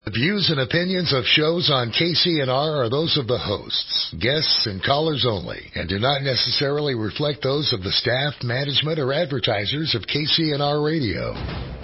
The views and opinions of shows on KCNR are those of the hosts, guests, and callers only, and do not necessarily reflect those of the staff, management, or advertisers of KCNR Radio.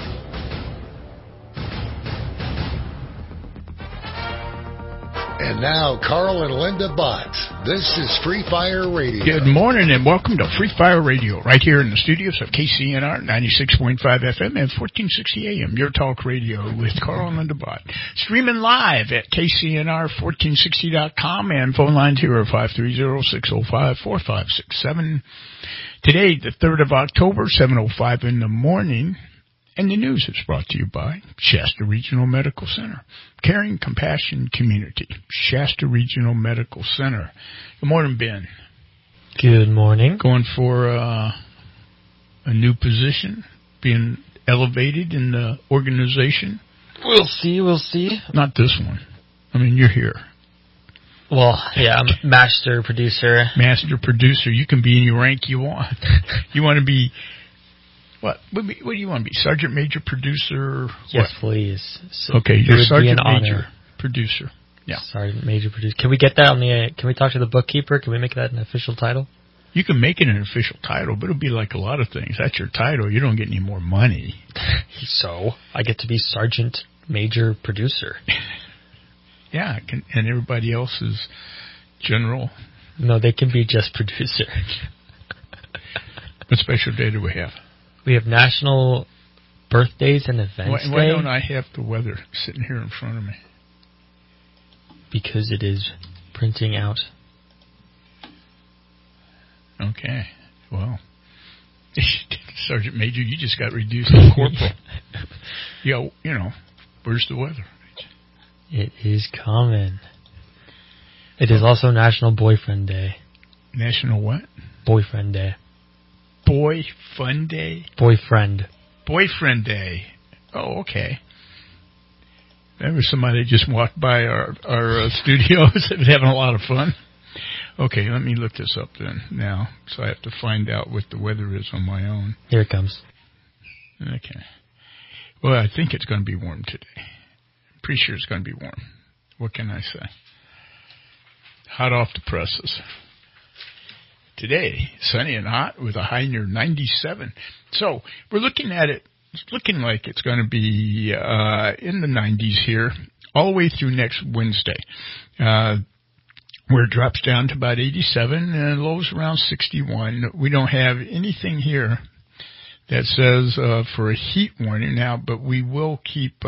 And now, Carl and Linda Bott. This is Free Fire Radio. Good morning and welcome to Free Fire Radio, right here in the studios of KCNR 96.5 FM and 1460 AM, your talk radio with Carl and Linda Bott. Streaming live at KCNR1460.com and phone lines here are 530-605-4567. Today, the 3rd of October, 7:05 in the morning. And the news is brought to you by Shasta Regional Medical Center. Caring Compassion Community. Shasta Regional Medical Center. Good morning, Ben. Good morning. Going for a new position, being elevated in the organization. We'll see. Not this one. I mean, you're here. Well, yeah, I'm master producer. Master producer. You can be any rank you want. You want to be... What do you want to be? Sergeant Major Producer? Yes, please. So okay, you're Sergeant Major Producer. Yeah. Sergeant Major Producer. Can we get that on the, can we talk to the bookkeeper? Can we make that an official title? You can make it an official title, but it'll be like a lot of things. That's your title. You don't get any more money. So, I get to be Sergeant Major Producer. Yeah, and everybody else is General. No, they can be just Producer. What special day do we have? We have National Birthdays and Events Day. Why don't I have the weather sitting here in front of me? Because it is printing out. Okay. Well, Sergeant Major, you just got reduced to corporal. Yeah, you know, where's the weather? It is coming. It is also National Boyfriend Day. National what? Boyfriend Day. Boy Fun Day? Boyfriend Day. Oh, okay. There was somebody that just walked by our studios and having a lot of fun. Okay, let me look this up then now. So I have to find out what the weather is on my own. Here it comes. Okay. Well, I think it's going to be warm today. I'm pretty sure it's going to be warm. What can I say? Hot off the presses. Today, sunny and hot with a high near 97. So we're looking at it. It's looking like it's going to be in the 90s here all the way through next Wednesday, where it drops down to about 87 and lows around 61. We don't have anything here that says for a heat warning now, but we will keep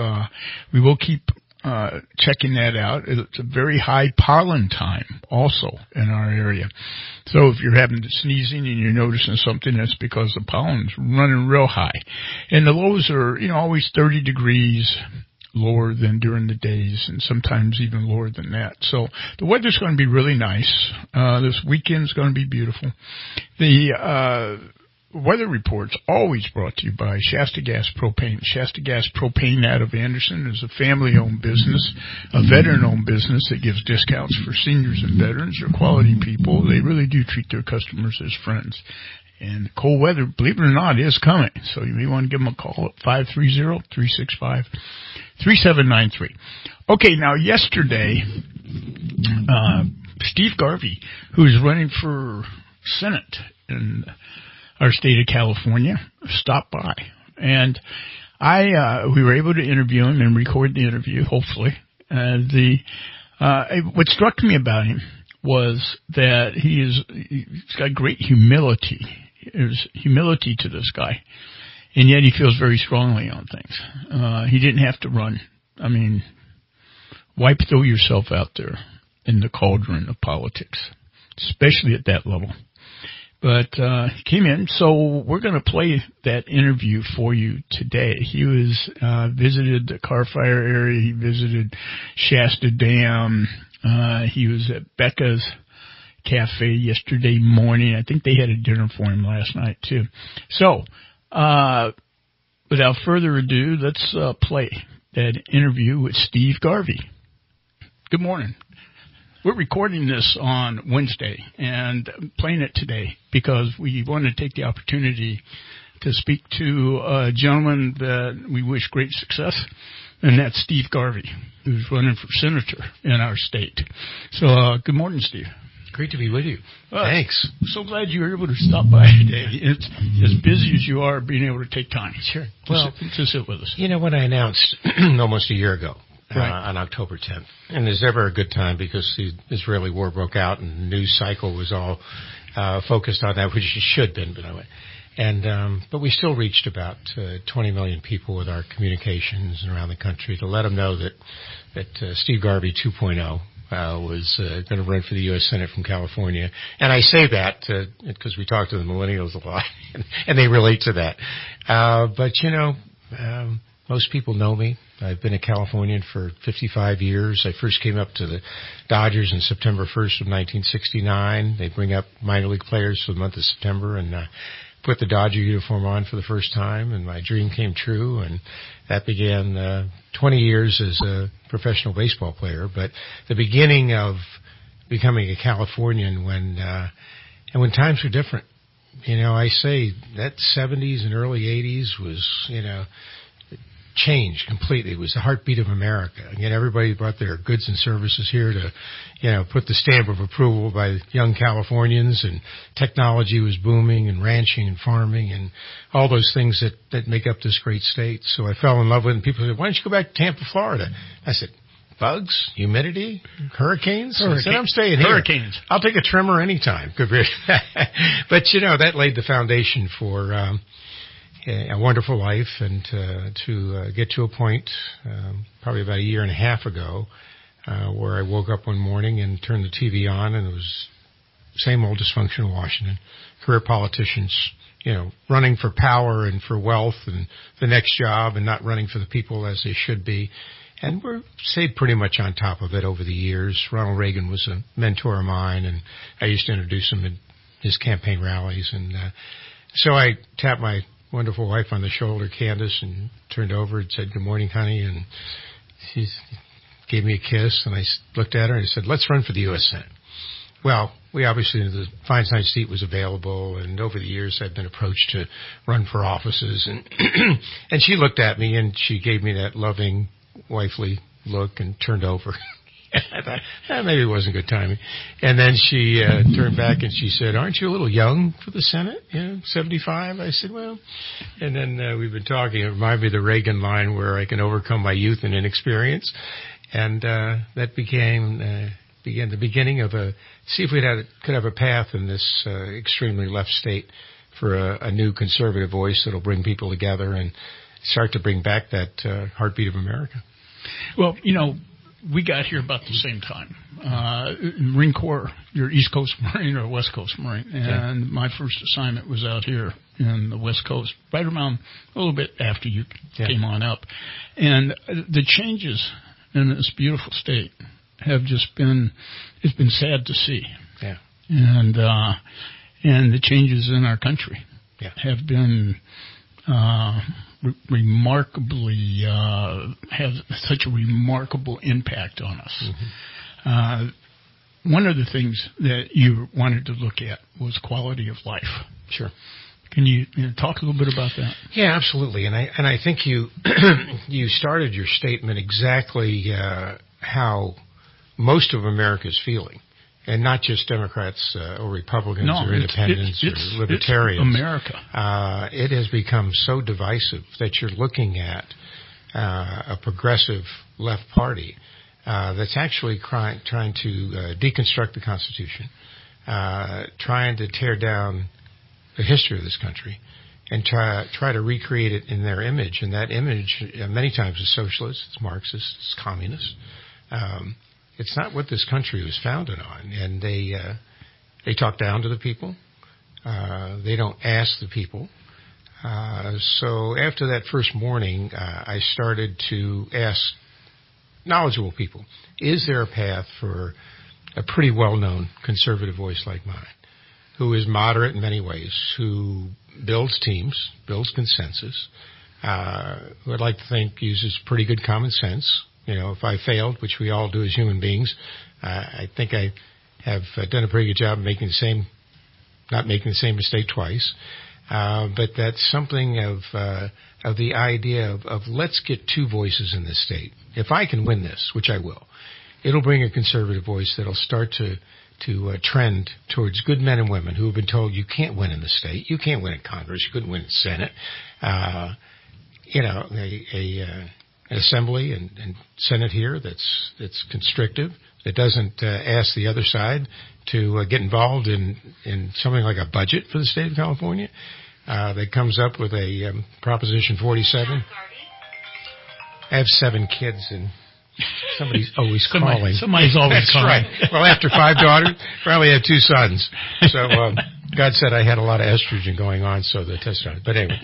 checking that out. It's a very high pollen time also in our area. So if you're having sneezing and you're noticing something, that's because the pollen's running real high. And the lows are, always 30 degrees lower than during the days and sometimes even lower than that. So the weather's going to be really nice. This weekend's going to be beautiful. The weather reports always brought to you by Shasta Gas Propane. Shasta Gas Propane out of Anderson is a family-owned business, a veteran-owned business that gives discounts for seniors and veterans. They're quality people. They really do treat their customers as friends. And cold weather, believe it or not, is coming. So you may want to give them a call at 530-365-3793. Okay, now yesterday, Steve Garvey, who's running for Senate in our state of California, stopped by. And we were able to interview him and record the interview, hopefully. What struck me about him was that he's got great humility. There's humility to this guy. And yet he feels very strongly on things. He didn't have to run. I mean, why throw yourself out there in the cauldron of politics, especially at that level? But he came in, so we're going to play that interview for you today. He visited the Car Fire area. He visited Shasta Dam. He was at Becca's Cafe yesterday morning. I think they had a dinner for him last night, too. So, without further ado, let's play that interview with Steve Garvey. Good morning. We're recording this on Wednesday and playing it today because we want to take the opportunity to speak to a gentleman that we wish great success and that's Steve Garvey, who's running for senator in our state. So, good morning, Steve. Great to be with you. Thanks. So glad you were able to stop by today. It's as busy as you are being able to take time. Sure. To sit with us. You know what I announced almost a year ago, right. On October 10th. And there's never a good time because the Israeli war broke out and the news cycle was all focused on that, which it should have been, by the way. And but we still reached about 20 million people with our communications around the country to let them know that Steve Garvey 2.0 was going to run for the U.S. Senate from California. And I say that because we talk to the millennials a lot, and they relate to that. But, you know, most people know me. I've been a Californian for 55 years. I first came up to the Dodgers on September 1st of 1969. They bring up minor league players for the month of September, and put the Dodger uniform on for the first time, and my dream came true, and that began 20 years as a professional baseball player. But the beginning of becoming a Californian when times were different. You know, I say that 70s and early 80s was, you know, changed completely. It was the heartbeat of America. Again, everybody brought their goods and services here to, you know, put the stamp of approval by young Californians, and technology was booming, and ranching and farming and all those things that make up this great state. So I fell in love with it, and people said, why don't you go back to Tampa, Florida? I said, bugs, humidity, hurricanes? I said, I'm staying here. Hurricanes. I'll take a trimmer anytime. But, you know, that laid the foundation for a wonderful life, and to get to a point probably about a year and a half ago where I woke up one morning and turned the TV on, and it was same old dysfunctional Washington, career politicians, you know, running for power and for wealth and the next job, and not running for the people as they should be. And we're stayed pretty much on top of it over the years. Ronald Reagan was a mentor of mine, and I used to introduce him at his campaign rallies. And so I tapped my wonderful wife on the shoulder, Candace, and turned over and said, good morning, honey. And she gave me a kiss, and I looked at her and I said, let's run for the U.S. Senate. Well, we obviously knew the Feinstein seat was available, and over the years I've been approached to run for offices. And and she looked at me, and she gave me that loving, wifely look and turned over. I thought, maybe it wasn't good timing. And then she turned back and she said, aren't you a little young for the Senate? You know, 75? I said, well. And then we've been talking. It reminded me of the Reagan line where I can overcome my youth and inexperience. And that began the beginning of see if we could have a path in this extremely left state for a new conservative voice that'll bring people together and start to bring back that heartbeat of America. Well, you know, we got here about the same time. Marine Corps, you're East Coast Marine or West Coast Marine. And my first assignment was out here in the West Coast, right around a little bit after you came on up. And the changes in this beautiful state have just been, it's been sad to see. Yeah. And the changes in our country have been remarkably have such a remarkable impact on us. Mm-hmm. One of the things that you wanted to look at was quality of life. Sure. Can you talk a little bit about that? Yeah, absolutely. And I think you you started your statement exactly how most of America is feeling. And not just Democrats or Republicans or independents or libertarians. It's America. It has become so divisive that you're looking at a progressive left party that's actually trying to deconstruct the Constitution, trying to tear down the history of this country, and try to recreate it in their image. And that image many times is socialist, it's Marxist, it's communist. It's not what this country was founded on, and they talk down to the people. They don't ask the people. So after that first morning, I started to ask knowledgeable people, is there a path for a pretty well-known conservative voice like mine, who is moderate in many ways, who builds teams, builds consensus, who I'd like to think uses pretty good common sense. You know, if I failed, which we all do as human beings, I think I have done a pretty good job of not making the same mistake twice. but that's something of the idea of let's get two voices in this state. If I can win this, which I will, it'll bring a conservative voice that'll start to trend towards good men and women who have been told you can't win in the state, you can't win in Congress, you couldn't win in the Senate. An assembly and Senate here that's constrictive, that doesn't ask the other side to get involved in something like a budget for the state of California, that comes up with a Proposition 47. I have 7 kids, and somebody's always calling. Somebody's always That's calling. Right. Well, after 5 daughters, probably had 2 sons. So God said I had a lot of estrogen going on, so the test started. But anyway,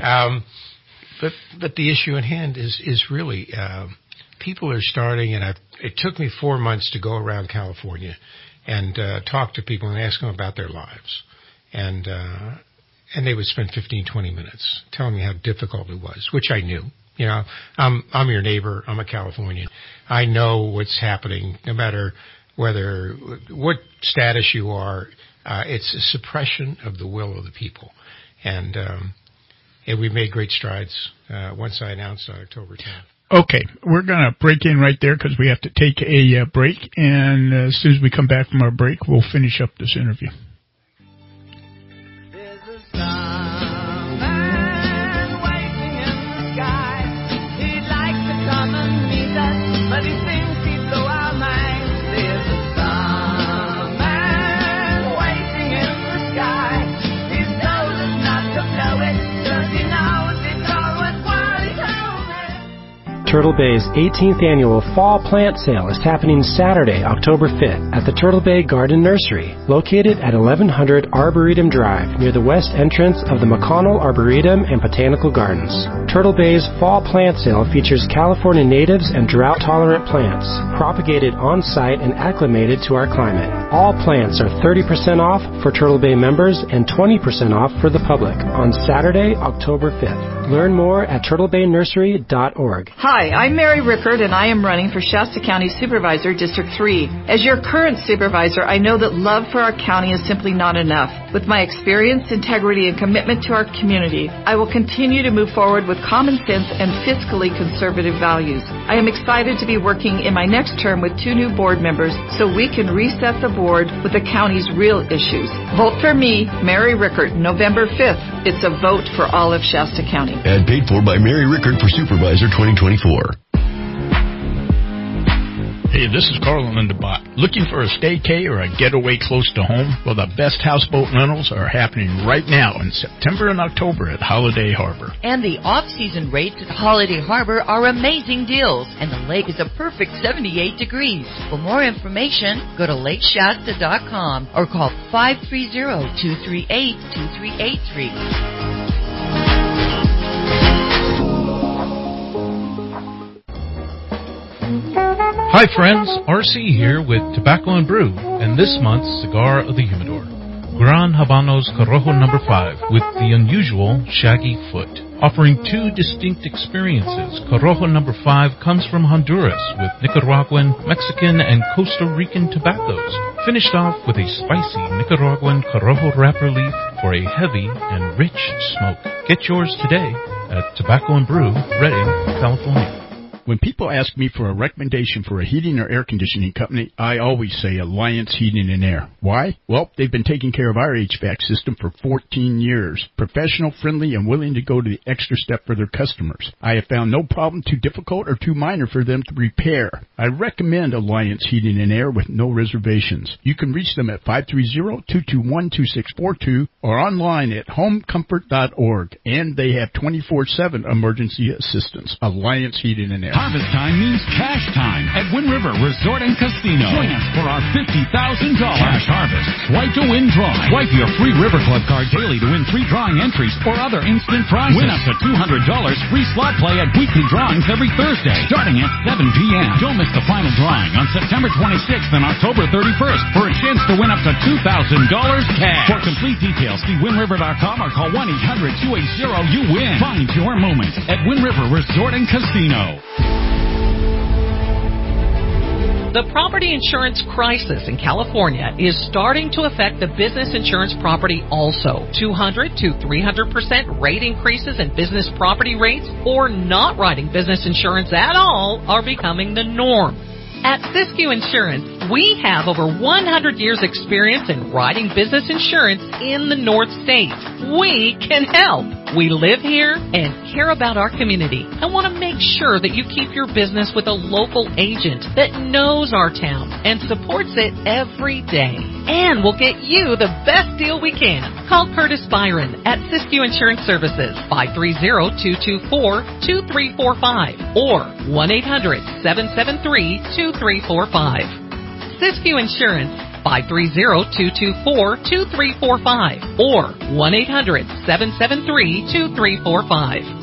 but the issue at hand is really people are starting, and it took me 4 months to go around California and talk to people and ask them about their lives, and they would spend 15, 20 minutes telling me how difficult it was, which I knew. You know, I'm your neighbor. I'm a Californian. I know what's happening, no matter what status you are. It's a suppression of the will of the people, and we made great strides once I announced on October 10th. Okay, we're going to break in right there because we have to take a break, and as soon as we come back from our break, we'll finish up this interview. But he thinks he'd blow our minds. There's a starman waiting in the sky. He's told us not to blow it, 'cause he knows it's all worthwhile. He told me. Turtle Bay's 18th annual Fall Plant Sale is happening Saturday, October 5th at the Turtle Bay Garden Nursery, located at 1100 Arboretum Drive near the west entrance of the McConnell Arboretum and Botanical Gardens. Turtle Bay's Fall Plant Sale features California natives and drought-tolerant plants, propagated on-site and acclimated to our climate. All plants are 30% off for Turtle Bay members and 20% off for the public on Saturday, October 5th. Learn more at turtlebaynursery.org. Hi, I'm Mary Rickard, and I am running for Shasta County Supervisor, District 3. As your current supervisor, I know that love for our county is simply not enough. With my experience, integrity, and commitment to our community, I will continue to move forward with common sense and fiscally conservative values. I am excited to be working in my next term with 2 new board members so we can reset the board with the county's real issues. Vote for me, Mary Rickard, November 5th. It's a vote for all of Shasta County. And paid for by Mary Rickard for Supervisor 2024. Hey, this is Carl Lindebot. Looking for a staycay or a getaway close to home? Well, the best houseboat rentals are happening right now in September and October at Holiday Harbor. And the off-season rates at Holiday Harbor are amazing deals, and the lake is a perfect 78 degrees. For more information, go to lakeshasta.com or call 530-238-2383. Hi friends, RC here with Tobacco and Brew, and this month's Cigar of the Humidor, Gran Habanos Corojo No. 5 with the unusual shaggy foot. Offering 2 distinct experiences, Corojo No. 5 comes from Honduras with Nicaraguan, Mexican, and Costa Rican tobaccos, finished off with a spicy Nicaraguan Corojo wrapper leaf for a heavy and rich smoke. Get yours today at Tobacco and Brew, Redding, California. When people ask me for a recommendation for a heating or air conditioning company, I always say Alliance Heating and Air. Why? Well, they've been taking care of our HVAC system for 14 years. Professional, friendly, and willing to go to the extra step for their customers. I have found no problem too difficult or too minor for them to repair. I recommend Alliance Heating and Air with no reservations. You can reach them at 530-221-2642 or online at homecomfort.org. And they have 24/7 emergency assistance. Alliance Heating and Air. Harvest time means cash time at Wind River Resort and Casino. Join us for our $50,000 cash harvest. Swipe to win drawing. Swipe your free River Club card daily to win free drawing entries or other instant prizes. Win up to $200 free slot play at weekly drawings every Thursday, starting at 7 p.m. Don't miss the final drawing on September 26th and October 31st for a chance to win up to $2,000 cash. For complete details, see WindRiver.com or call 1-800-280-YOU-WIN. Find your moment at Wind River Resort and Casino. The property insurance crisis in California is starting to affect the business insurance property also. 200 to 300% rate increases in business property rates or not writing business insurance at all are becoming the norm. At Siskiyou Insurance, we have over 100 years experience in writing business insurance in the North States. We can help. We live here and care about our community and want to make sure that you keep your business with a local agent that knows our town and supports it every day. And we'll get you the best deal we can. Call Curtis Byron at Siskiyou Insurance Services, 530-224-2345 or 1-800-773-2345. Siskiyou Insurance, 530-224-2345 or 1-800-773-2345.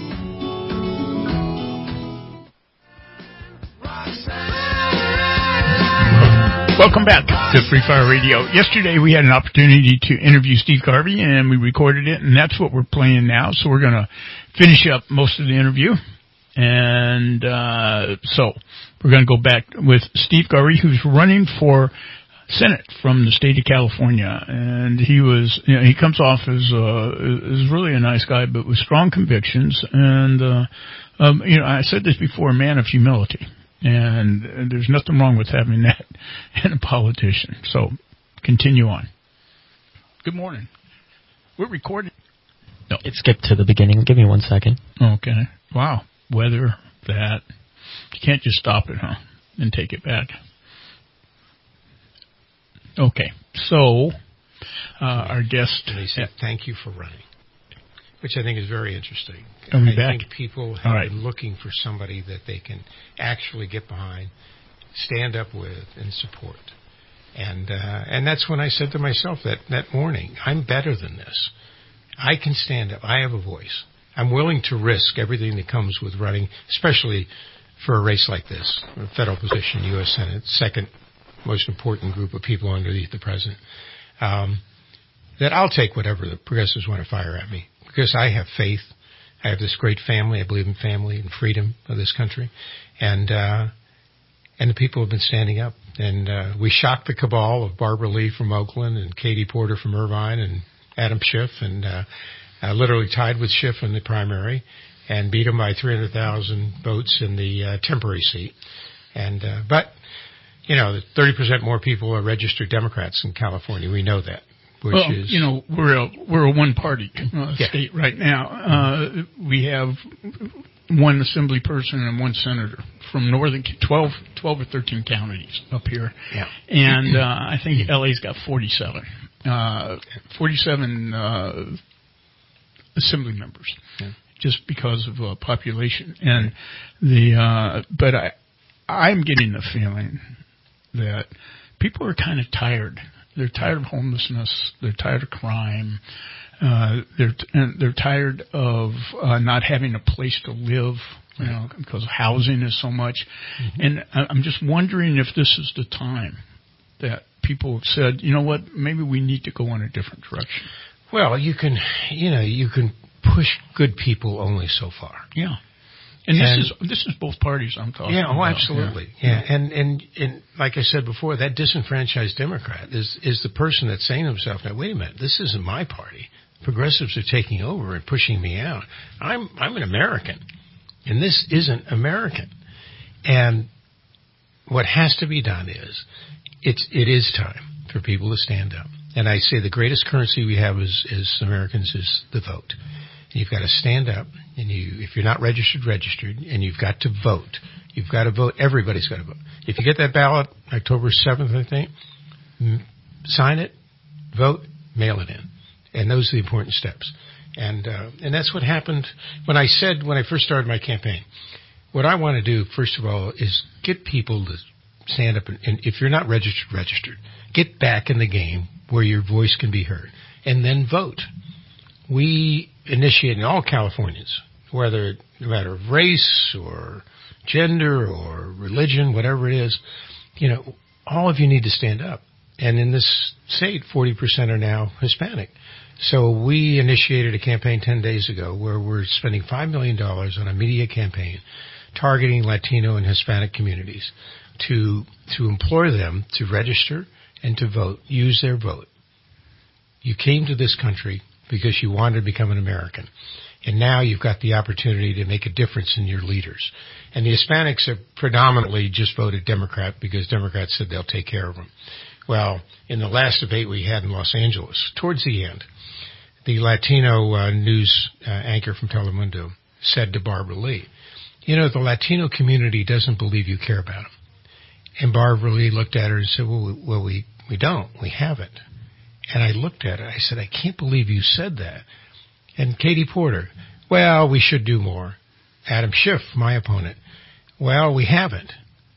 Welcome back to Free Fire Radio. Yesterday we had an opportunity to interview Steve Garvey, and we recorded it, and that's what we're playing now. So we're going to finish up most of the interview. And so we're going to go back with Steve Garvey, who's running for Senate from the state of California. And he was, you know, he comes off as really a nice guy, but with strong convictions. And, you know, I said this before, a man of humility. And there's nothing wrong with having that in a politician. So, continue on. Good morning. We're recording. No. It skipped to the beginning. Give me 1 second. Okay. Wow. Weather, that. You can't just stop it, huh? And take it back. Okay. So, our guest. They said, thank you for running, which I think is very interesting. I think people have been looking for somebody that they can actually get behind, stand up with, and support. And that's when I said to myself that morning, I'm better than this. I can stand up. I have a voice. I'm willing to risk everything that comes with running, especially for a race like this, a federal position, U.S. Senate, second most important group of people underneath the president, that I'll take whatever the progressives want to fire at me, because I have faith. I have this great family. I believe in family and freedom of this country. And the people have been standing up. And we shocked the cabal of Barbara Lee from Oakland and Katie Porter from Irvine and Adam Schiff, and literally tied with Schiff in the primary and beat him by 300,000 votes in the temporary seat. And but, you know, 30% more people are registered Democrats in California. We know that. Well, you know, we're a one-party state right now. We have one assembly person and one senator from 12 or 13 counties up here. Yeah. And I think LA's got 47 assembly members, just because of population. And but I'm getting the feeling that people are kind of tired. They're tired of homelessness. They're tired of crime. They're tired of not having a place to live, you know, because housing is so much. Mm-hmm. And I'm just wondering if this is the time that people have said, you know what, maybe we need to go in a different direction. Well, you can push good people only so far. Yeah. And this is both parties I'm talking about. Yeah, absolutely. Yeah. And like I said before, that disenfranchised Democrat is the person that's saying to himself, now, wait a minute, this isn't my party. Progressives are taking over and pushing me out. I'm an American, and this isn't American. And what has to be done is it is time for people to stand up. And I say the greatest currency we have as Americans is the vote. You've got to stand up, and if you're not registered, and you've got to vote. You've got to vote. Everybody's got to vote. If you get that ballot October 7th, I think, sign it, vote, mail it in. And those are the important steps. And that's what happened when I first started my campaign. What I want to do, first of all, is get people to stand up, and if you're not registered, get back in the game where your voice can be heard, and then vote. We initiate in all Californians, whether no matter of race or gender or religion, whatever it is, all of you need to stand up. And in this state, 40% are now Hispanic. So we initiated a campaign 10 days ago where we're spending $5 million on a media campaign targeting Latino and Hispanic communities to implore them to register and to vote, use their vote. You came to this country because you wanted to become an American. And now you've got the opportunity to make a difference in your leaders. And the Hispanics have predominantly just voted Democrat because Democrats said they'll take care of them. Well, in the last debate we had in Los Angeles, towards the end, the Latino news anchor from Telemundo said to Barbara Lee, you know, the Latino community doesn't believe you care about them. And Barbara Lee looked at her and said, well, we don't. We haven't. And I looked at her. I said, I can't believe you said that. And Katie Porter, well, we should do more. Adam Schiff, my opponent, well, we haven't.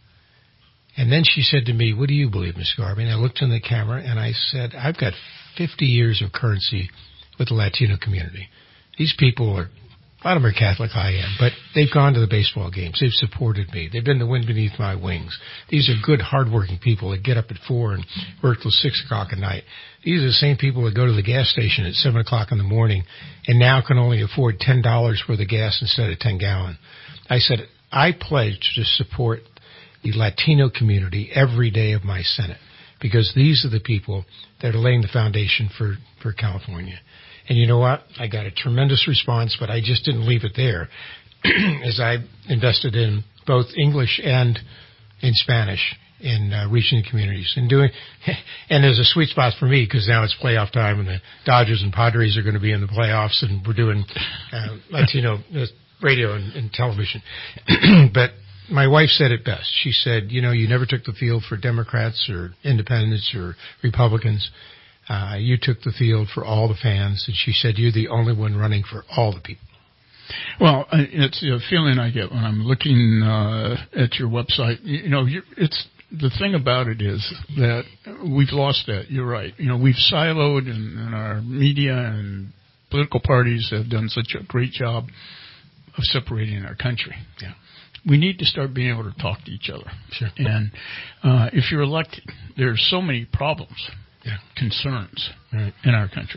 And then she said to me, what do you believe, Ms. Garvey? And I looked in the camera and I said, I've got 50 years of currency with the Latino community. These people are, a lot of them are Catholic, I am, but they've gone to the baseball games. They've supported me. They've been the wind beneath my wings. These are good, hardworking people that get up at 4 and work till 6 o'clock at night. These are the same people that go to the gas station at 7 o'clock in the morning and now can only afford $10 worth of gas instead of 10 gallon. I said, I pledge to support the Latino community every day of my Senate because these are the people that are laying the foundation for California. And you know what? I got a tremendous response, but I just didn't leave it there as I invested in both English and in Spanish in reaching the communities and doing, and there's a sweet spot for me because now it's playoff time and the Dodgers and Padres are going to be in the playoffs and we're doing Latino radio and television. But my wife said it best. She said, you know, you never took the field for Democrats or independents or Republicans. You took the field for all the fans, and she said you're the only one running for all the people. Well, it's a feeling I get when I'm looking at your website. You know, it's the thing about it is that we've lost that. You're right. You know, we've siloed, and our media and political parties have done such a great job of separating our country. Yeah. We need to start being able to talk to each other. Sure. And if you're elected, there's so many problems. Yeah. Concerns right. in our country.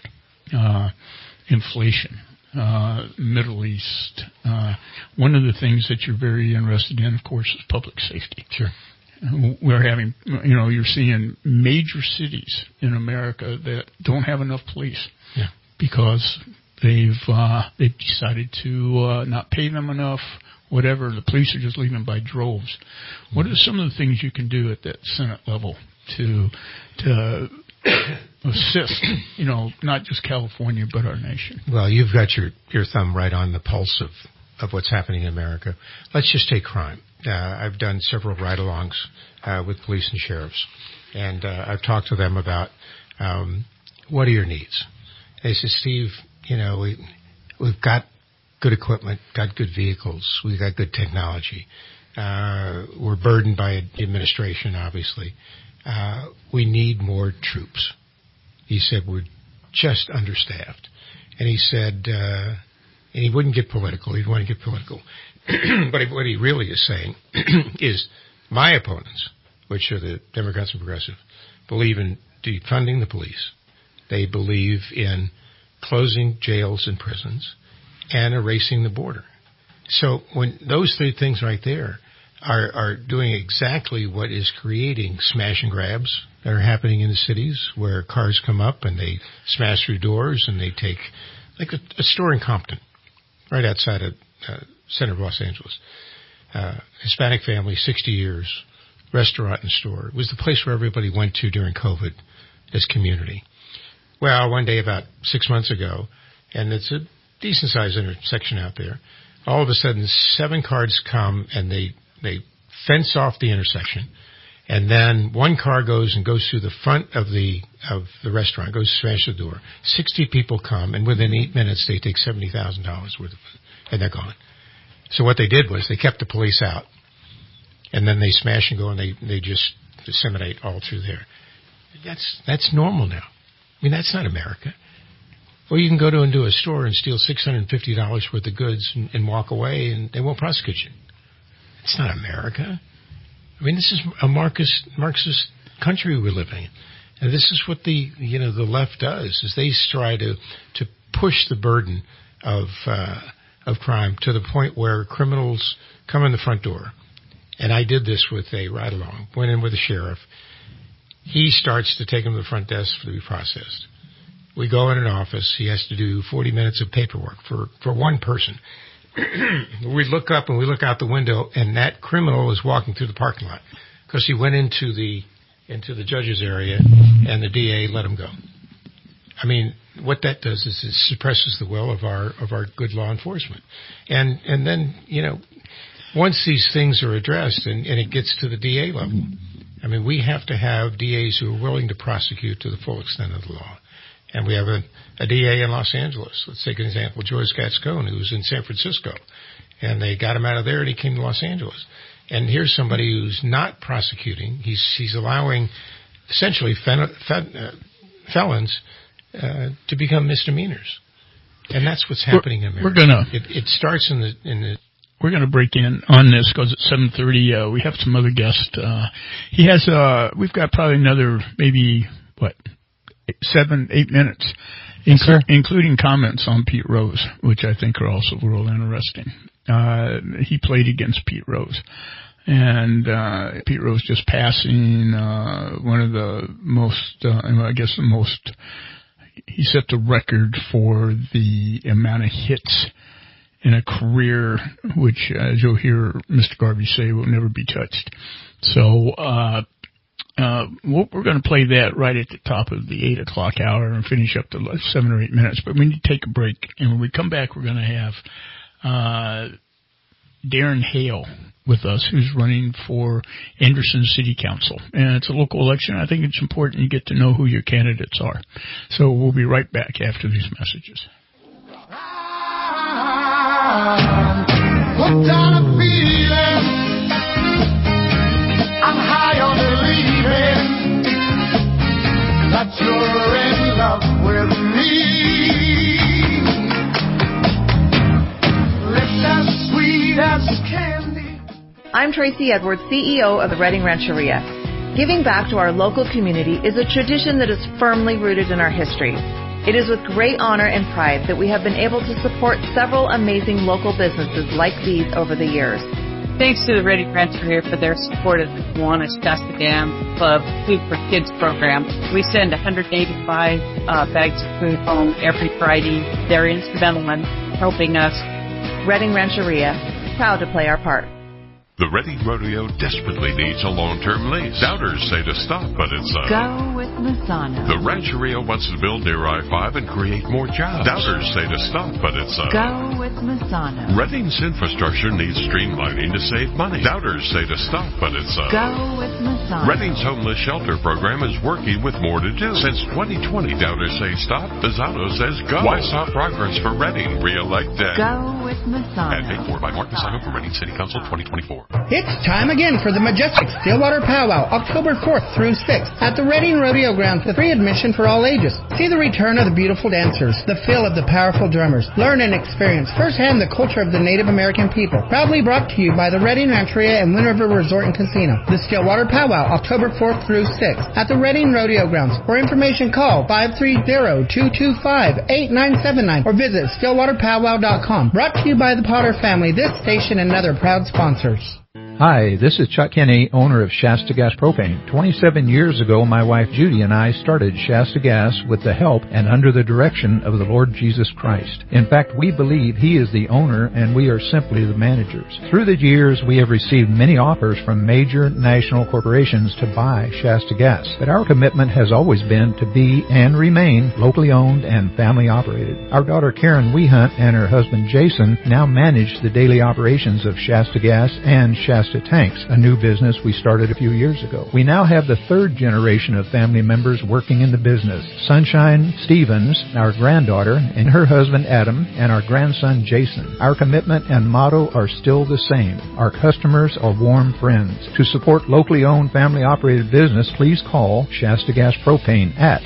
Inflation, Middle East. One of the things that you're very interested in, of course, is public safety. Sure. We're having, you know, you're seeing major cities in America that don't have enough police because they've decided to not pay them enough. Whatever, the police are just leaving by droves. What are some of the things you can do at that Senate level to assist, you know, not just California, but our nation? Well, you've got your thumb right on the pulse of what's happening in America. Let's just take crime. I've done several ride-alongs with police and sheriffs, and I've talked to them about what are your needs. They say, Steve, you know, we've got good equipment, got good vehicles, we've got good technology. We're burdened by the administration, obviously. We need more troops. He said, we're just understaffed. And he said, and he wouldn't get political. He didn't want to get political. But what he really is saying is my opponents, which are the Democrats and Progressive, believe in defunding the police. They believe in closing jails and prisons and erasing the border. So when those three things right there are doing exactly what is creating smash and grabs that are happening in the cities where cars come up and they smash through doors and they take, like a store in Compton, right outside of center of Los Angeles. Hispanic family, 60 years, restaurant and store. It was the place where everybody went to during COVID, this community. Well, one day about 6 months ago, and it's a decent-sized intersection out there, all of a sudden 7 cars come and they fence off the intersection, and then one car goes through the front of the restaurant, goes to smash the door. 60 people come, and within 8 minutes they take $70,000 worth of food, and they're gone. So what they did was they kept the police out, and then they smash and go, and they just disseminate all through there. That's normal now. I mean, that's not America. Or you can go into a store and steal $650 worth of goods and walk away, and they won't prosecute you. It's not America. I mean, this is a Marxist country we're living in. And this is what the left does, is they try to push the burden of crime to the point where criminals come in the front door And I did this with a ride-along. Went in with the sheriff. He starts to take him to the front desk to be processed. We go in an office. He has to do 40 minutes of paperwork for one person. We look up and we look out the window, and that criminal is walking through the parking lot because he went into the judge's area, and the DA let him go. I mean, what that does is it suppresses the will of our good law enforcement. And then, once these things are addressed and it gets to the DA level, I mean, we have to have DAs who are willing to prosecute to the full extent of the law. And we have a DA in Los Angeles. Let's take an example, George Gascon, who was in San Francisco. And they got him out of there, and he came to Los Angeles. And here's somebody who's not prosecuting. He's allowing essentially felons to become misdemeanors. And that's what's happening in America. It starts in the We're going to break in on this because at 7:30 we have some other guests. We've got probably another maybe 7-8 minutes, including comments on Pete Rose, which I think are also real interesting. He played against Pete Rose, and Pete Rose just passing one of the most, he set the record for the amount of hits in a career, which, as you'll hear Mr. Garvey say, will never be touched. So, we're going to play that right at the top of the 8 o'clock hour and finish up the 7 or 8 minutes. But we need to take a break. And when we come back, we're going to have Darren Hale with us, who's running for Anderson City Council. And it's a local election. I think it's important you get to know who your candidates are. So we'll be right back after these messages. Hooked on a feeling, I'm high on believing that you're in love with me. Lips as sweet as candy. I'm Tracy Edwards, CEO of the Redding Rancheria. Giving back to our local community is a tradition that is firmly rooted in our history. It is with great honor and pride that we have been able to support several amazing local businesses like these over the years. Thanks to the Redding Rancheria for their support of the Kiwanis Shasta Dam Club Food for Kids program. We send 185 bags of food home every Friday. They're instrumental in helping us. Redding Rancheria, proud to play our part. The Redding Rodeo desperately needs a long-term lease. Doubters say to stop, but it's Go with Masano. The Rancheria wants to build near I-5 and create more jobs. Doubters say to stop, but it's Go with Masano. Redding's infrastructure needs streamlining to save money. Doubters say to stop, but it's Go with Masano. Redding's homeless shelter program is working with more to do. Since 2020, doubters say stop. Masano says go. Why stop progress for Redding? Re-elect Go with Masano. And paid for by Mark Masano for Redding City Council 2024. It's time again for the Majestic Stillwater Powwow, October 4th through 6th at the Redding Rodeo Grounds with free admission for all ages. See the return of the beautiful dancers, the feel of the powerful drummers. Learn and experience firsthand the culture of the Native American people. Proudly brought to you by the Redding Rancheria and Wind River Resort and Casino. The Stillwater Powwow, October 4th through 6th at the Redding Rodeo Grounds. For information, call 530-225-8979 or visit stillwaterpowwow.com. Brought to you by the Potter family, this station and other proud sponsors. Hi, this is Chuck Kenny, owner of Shasta Gas Propane. 27 years ago, my wife Judy and I started Shasta Gas with the help and under the direction of the Lord Jesus Christ. In fact, we believe He is the owner and we are simply the managers. Through the years, we have received many offers from major national corporations to buy Shasta Gas, but our commitment has always been to be and remain locally owned and family operated. Our daughter Karen Wehunt and her husband Jason now manage the daily operations of Shasta Gas and Shasta Tanks, a new business we started a few years ago. We now have the third generation of family members working in the business. Sunshine Stevens, our granddaughter, and her husband Adam, and our grandson Jason. Our commitment and motto are still the same. Our customers are warm friends. To support locally owned family operated business, please call Shasta Gas Propane at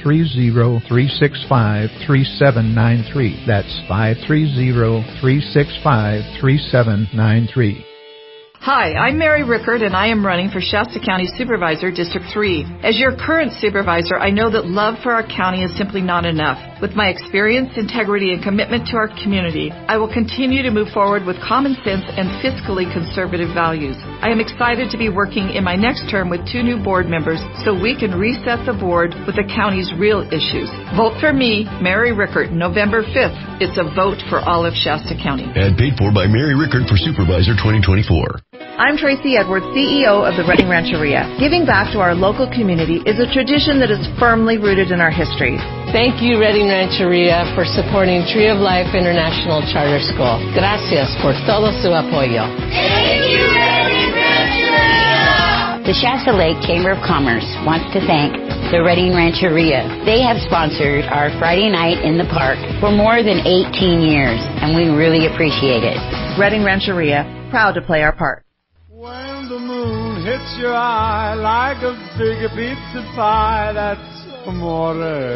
530-365-3793. That's 530-365-3793. Hi, I'm Mary Rickard, and I am running for Shasta County Supervisor, District 3. As your current supervisor, I know that love for our county is simply not enough. With my experience, integrity, and commitment to our community, I will continue to move forward with common sense and fiscally conservative values. I am excited to be working in my next term with 2 new board members so we can reset the board with the county's real issues. Vote for me, Mary Rickard, November 5th. It's a vote for all of Shasta County. And paid for by Mary Rickard for Supervisor 2024. I'm Tracy Edwards, CEO of the Redding Rancheria. Giving back to our local community is a tradition that is firmly rooted in our history. Thank you, Redding Rancheria, for supporting Tree of Life International Charter School. Gracias por todo su apoyo. Thank you, Redding Rancheria! The Shasta Lake Chamber of Commerce wants to thank the Redding Rancheria. They have sponsored our Friday night in the park for more than 18 years, and we really appreciate it. Redding Rancheria, proud to play our part. When the moon hits your eye like a big pizza pie, that's amore.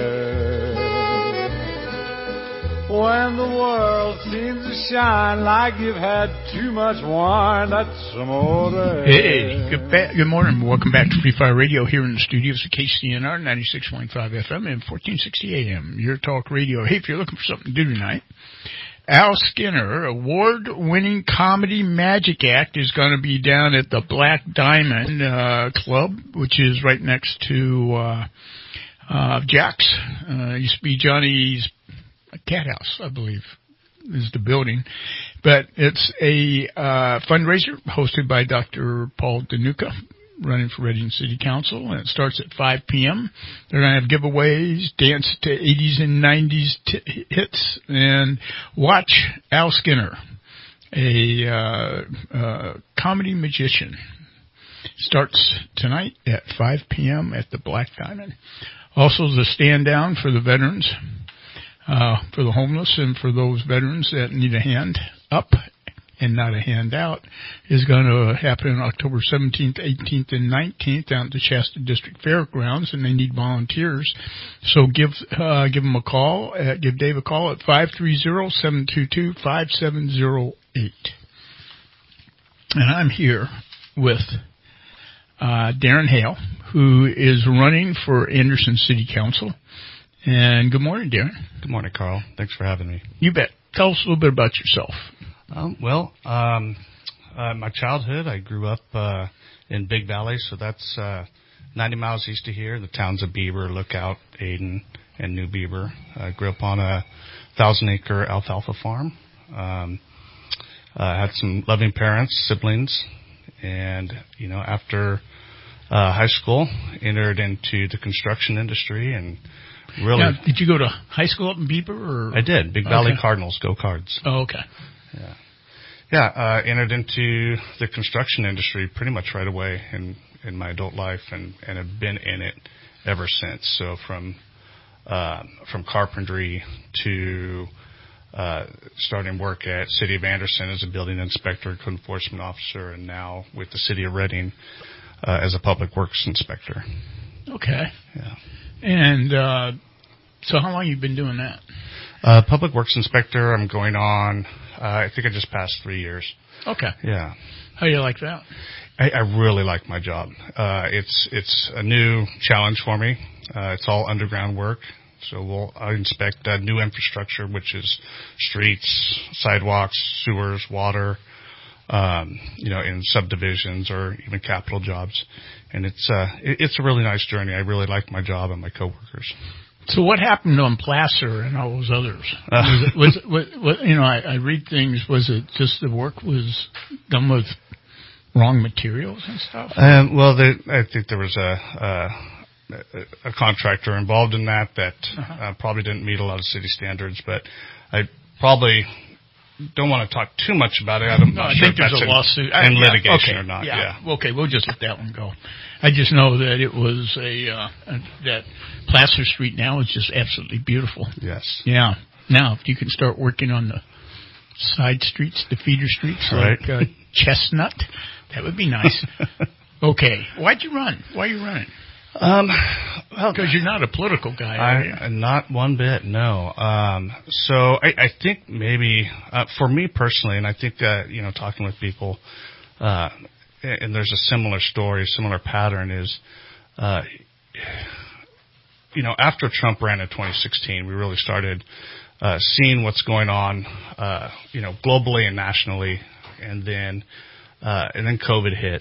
When the world seems to shine like you've had too much wine, that's amore. Hey, good morning. Welcome back to Free Fire Radio here in the studios of KCNR 96.5 FM and 1460 AM, your talk radio. Hey, if you're looking for something to do tonight, Al Skinner, award-winning comedy magic act, is going to be down at the Black Diamond Club, which is right next to Jack's. Used to be Johnny's Cat House, I believe, is the building. But it's a fundraiser hosted by Dr. Paul Danuka, running for Redding City Council, and it starts at 5 p.m. They're going to have giveaways, dance to 80s and 90s hits, and watch Al Skinner, a comedy magician. Starts tonight at 5 p.m. at the Black Diamond. Also, the stand down for the veterans, for the homeless, and for those veterans that need a hand up and not a handout, is going to happen on October 17th, 18th, and 19th down at the Shasta District Fairgrounds, and they need volunteers. So give them a call. Give Dave a call at 530-722-5708. And I'm here with Darren Hale, who is running for Anderson City Council. And good morning, Darren. Good morning, Carl. Thanks for having me. You bet. Tell us a little bit about yourself. My childhood, I grew up in Big Valley, so that's 90 miles east of here. The towns of Beaver, Lookout, Aden, and New Beaver. I grew up on a 1,000-acre alfalfa farm. I had some loving parents, siblings, and after high school, entered into the construction industry and really. Now, did you go to high school up in Beaver? Or? I did. Big Valley Cardinals, go Cards. Oh, okay. Entered into the construction industry pretty much right away in my adult life, and have been in it ever since. So from carpentry to starting work at City of Anderson as a building inspector, code enforcement officer, and now with the City of Redding as a public works inspector. Okay. Yeah. And so how long have you been doing that? Public works inspector, I'm going on, I think I just passed 3 years. Okay. Yeah. How do you like that? I really like my job. It's a new challenge for me. It's all underground work. So I inspect new infrastructure, which is streets, sidewalks, sewers, water, in subdivisions or even capital jobs. And it's a really nice journey. I really like my job and my coworkers. So what happened on Placer and all those others? I read things. Was it just the work was done with wrong materials and stuff? I think there was a contractor involved in that probably didn't meet a lot of city standards, but I probably don't want to talk too much about it. I'm not sure think there's a lawsuit in litigation or not. Yeah. Okay, we'll just let that one go. I just know that it was that Placer Street now is just absolutely beautiful. Yes. Yeah. Now, if you can start working on the side streets, the feeder streets, right, like Chestnut, that would be nice. Okay. Why'd you run? Why are you running? Because you're not a political guy. Not one bit, no. So I think maybe for me personally, and I think talking with people, and there's a similar story, similar pattern is, after Trump ran in 2016, we really started seeing what's going on, globally and nationally, and then COVID hit.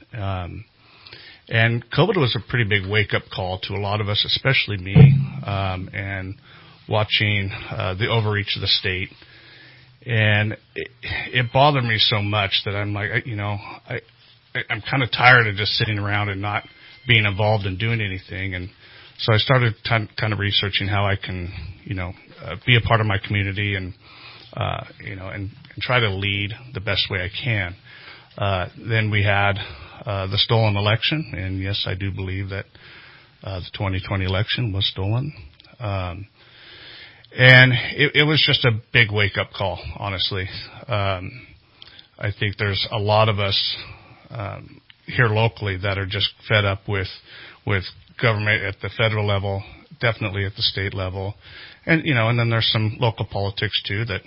And COVID was a pretty big wake-up call to a lot of us, especially me, and watching the overreach of the state. And it bothered me so much that I'm like, I'm kind of tired of just sitting around and not being involved in doing anything. And so I started kind of researching how I can, be a part of my community and try to lead the best way I can. Then we had the stolen election, and yes, I do believe that the 2020 election was stolen. And it was just a big wake-up call, honestly. I think there's a lot of us here locally that are just fed up with government at the federal level, definitely at the state level. And, and then there's some local politics, too, that,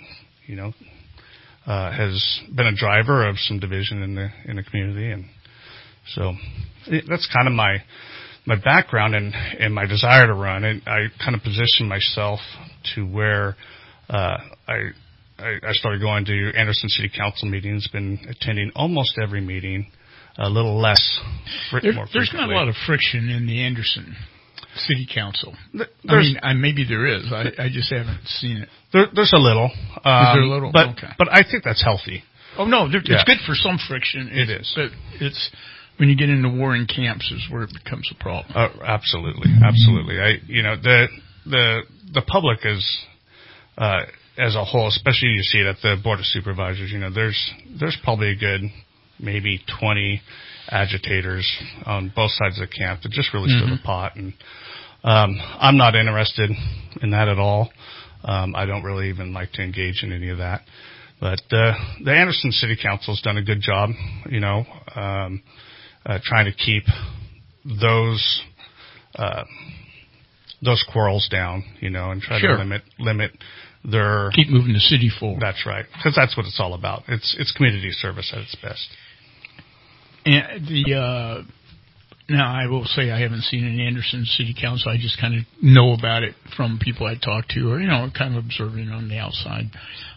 has been a driver of some division in the community. And so that's kind of my background and my desire to run. And I kind of position myself to where I started going to Anderson City Council meetings, been attending almost every meeting, a little less. There's not a lot of friction in the Anderson City Council. Maybe there is. I just haven't seen it. There's a little. Is there a little? But, okay. But I think that's healthy. Oh, no. It's good for some friction. It is. But it's when you get into warring camps is where it becomes a problem. Absolutely. Absolutely. The public is, as a whole, especially you see it at the Board of Supervisors, there's probably a good maybe 20 agitators on both sides of the camp that just really stir the pot. And I'm not interested in that at all. I don't really even like to engage in any of that. But the Anderson City Council's done a good job, trying to keep those quarrels down, and try to limit their... Keep moving the city forward. That's right, because that's what it's all about. It's community service at its best. And now I will say I haven't seen an Anderson City Council. I just kind of know about it from people I talk to, or kind of observing on the outside.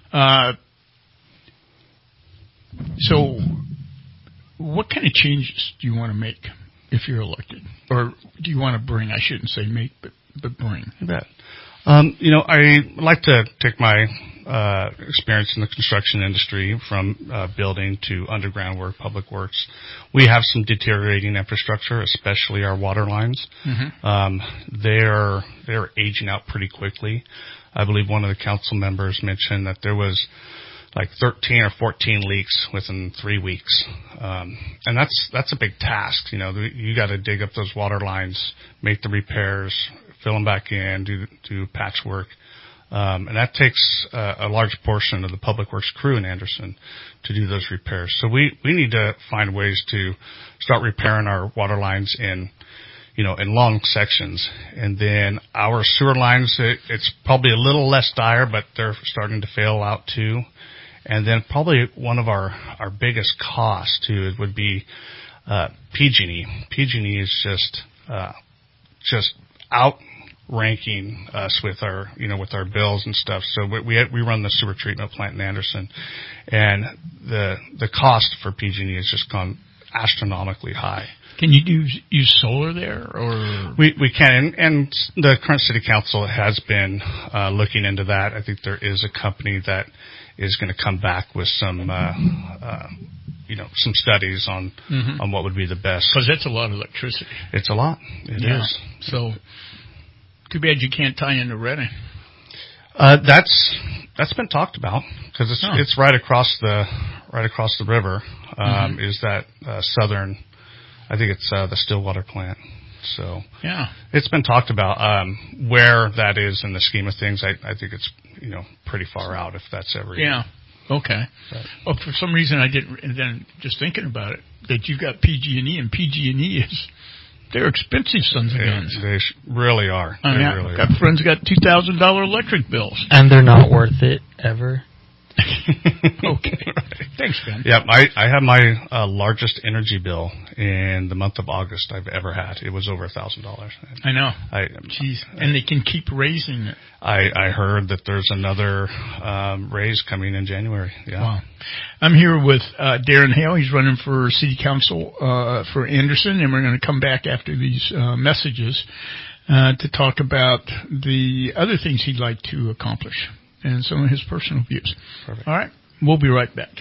So, what kind of changes do you want to make if you're elected, or do you want to bring? I shouldn't say make, but bring. You bet. I like to take my experience in the construction industry from building to underground work, public works. We have some deteriorating infrastructure, especially our water lines. They're aging out pretty quickly. I believe one of the council members mentioned that there was like 13 or 14 leaks within 3 weeks. And that's a big task. You got to dig up those water lines, make the repairs, fill them back in, do patchwork. And that takes a large portion of the public works crew in Anderson to do those repairs. So we need to find ways to start repairing our water lines in long sections. And then our sewer lines, it's probably a little less dire, but they're starting to fail out too. And then probably one of our biggest costs too would be PG&E. PG&E is just outranking us with our bills and stuff. So we run the sewer treatment plant in Anderson, and the cost for PG&E has just gone astronomically high. Can you use solar there, or we can? And the current city council has been looking into that. I think there is a company that is going to come back with some some studies on what would be the best. Because that's a lot of electricity. It's a lot. It is. So too bad you can't tie into Reading. That's been talked about because it's right across the river. Is that southern? I think it's the Stillwater plant. So it's been talked about where that is in the scheme of things. I think it's pretty far out if that's ever. Yeah. Okay. Right. Well, for some reason I didn't. And then just thinking about it, that you've got PG&E, and PG&E they're expensive sons of guns. They really are. I've got friends got $2,000 electric bills, and they're not worth it ever. Okay. Thanks, Ben. Yep, I had my largest energy bill in the month of August I've ever had. It was over $1,000. I know. Jeez. And they can keep raising it. I heard that there's another raise coming in January. Yeah. Wow. I'm here with Darren Hale. He's running for City Council for Anderson, and we're going to come back after these messages to talk about the other things he'd like to accomplish and some of his personal views. Perfect. All right. We'll be right back.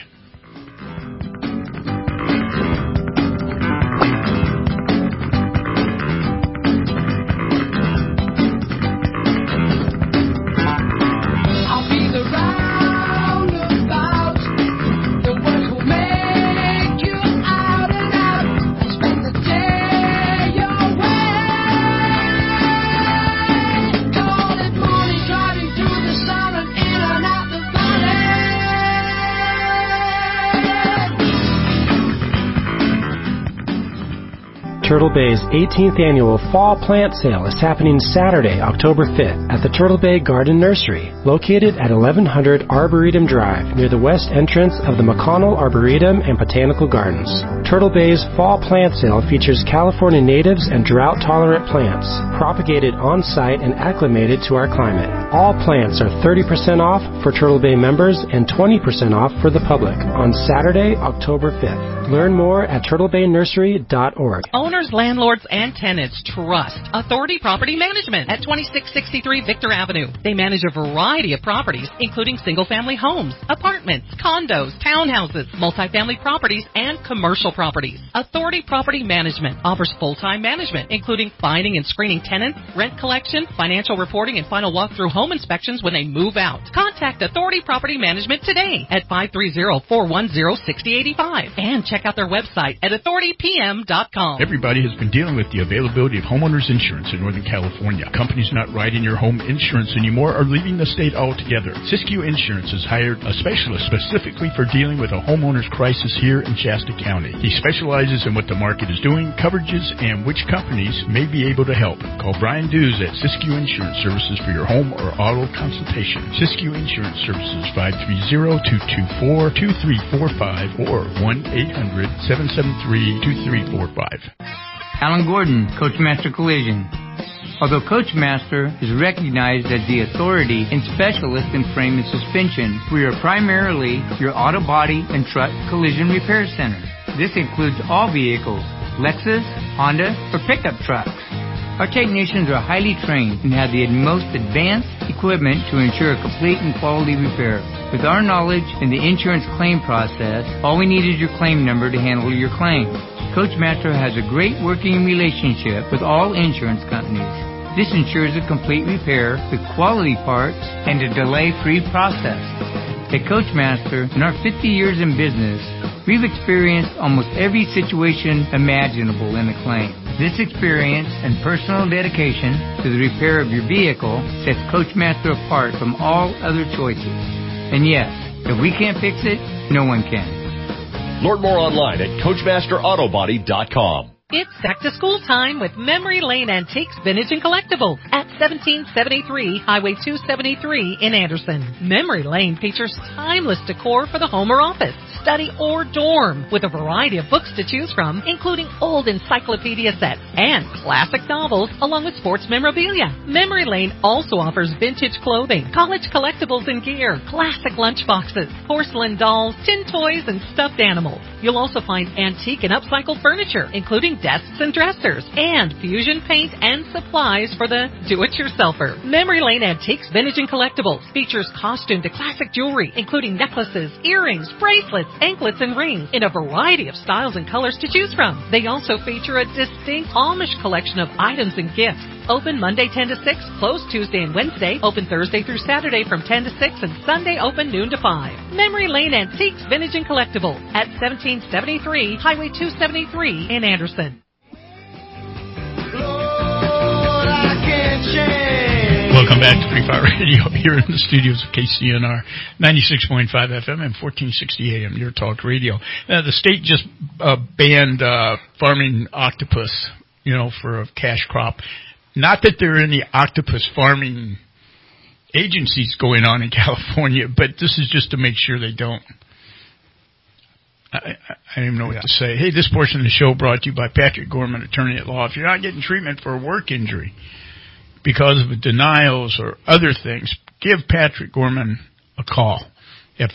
Turtle Bay's 18th annual Fall Plant Sale is happening Saturday, October 5th at the Turtle Bay Garden Nursery, located at 1100 Arboretum Drive near the west entrance of the McConnell Arboretum and Botanical Gardens. Turtle Bay's Fall Plant Sale features California natives and drought-tolerant plants, propagated on-site and acclimated to our climate. All plants are 30% off for Turtle Bay members and 20% off for the public on Saturday, October 5th. Learn more at turtlebaynursery.org. Owners, landlords, and tenants trust Authority Property Management at 2663 Victor Avenue. They manage a variety of properties, including single-family homes, apartments, condos, townhouses, multifamily properties, and commercial properties. Authority Property Management offers full-time management, including finding and screening tenants, rent collection, financial reporting, and final walkthrough home inspections when they move out. Contact Authority Property Management today at 530-410-6085 and check out their website at authoritypm.com. Everybody has been dealing with the availability of homeowners insurance in Northern California. Companies not writing your home insurance anymore are leaving the state altogether. Siskiyou Insurance has hired a specialist specifically for dealing with a homeowner's crisis here in Shasta County. He specializes in what the market is doing, coverages, and which companies may be able to help. Call Brian Dews at Siskiyou Insurance Services for your home or auto consultation. Siskiyou Insurance Services, 530-224-2345 or 1-800-773-2345. Alan Gordon, Coachmaster Collision. Although Coachmaster is recognized as the authority and specialist in frame and suspension, we are primarily your auto body and truck collision repair center. This includes all vehicles, Lexus, Honda, or pickup trucks. Our technicians are highly trained and have the most advanced equipment to ensure a complete and quality repair. With our knowledge in the insurance claim process, all we need is your claim number to handle your claim. Coachmaster has a great working relationship with all insurance companies. This ensures a complete repair with quality parts and a delay-free process. At Coachmaster, in our 50 years in business, we've experienced almost every situation imaginable in a claim. This experience and personal dedication to the repair of your vehicle sets Coachmaster apart from all other choices. And yes, if we can't fix it, no one can. Learn more online at CoachmasterAutobody.com. It's back to school time with Memory Lane Antiques, Vintage, and Collectibles at 1773 Highway 273 in Anderson. Memory Lane features timeless decor for the home or office, study, or dorm, with a variety of books to choose from, including old encyclopedia sets and classic novels, along with sports memorabilia. Memory Lane also offers vintage clothing, college collectibles and gear, classic lunchboxes, porcelain dolls, tin toys, and stuffed animals. You'll also find antique and upcycled furniture, including desks and dressers, and fusion paint and supplies for the do-it-yourselfer. Memory Lane Antiques, Vintage, and Collectibles features costume to classic jewelry, including necklaces, earrings, bracelets, anklets, and rings in a variety of styles and colors to choose from. They also feature a distinct Amish collection of items and gifts. Open Monday 10 to 6, closed Tuesday and Wednesday, open Thursday through Saturday from 10 to 6, and Sunday open noon to 5. Memory Lane Antiques, Vintage, and Collectibles at 1773 Highway 273 in Anderson. Welcome back to Free Fire Radio here in the studios of KCNR 96.5 FM and 1460 AM, your talk radio. The state just banned farming octopus, for a cash crop. Not that there are any octopus farming agencies going on in California, but this is just to make sure they don't. I don't even know what to say. Hey, this portion of the show brought to you by Patrick Gorman, attorney at law. If you're not getting treatment for a work injury because of denials or other things, give Patrick Gorman a call at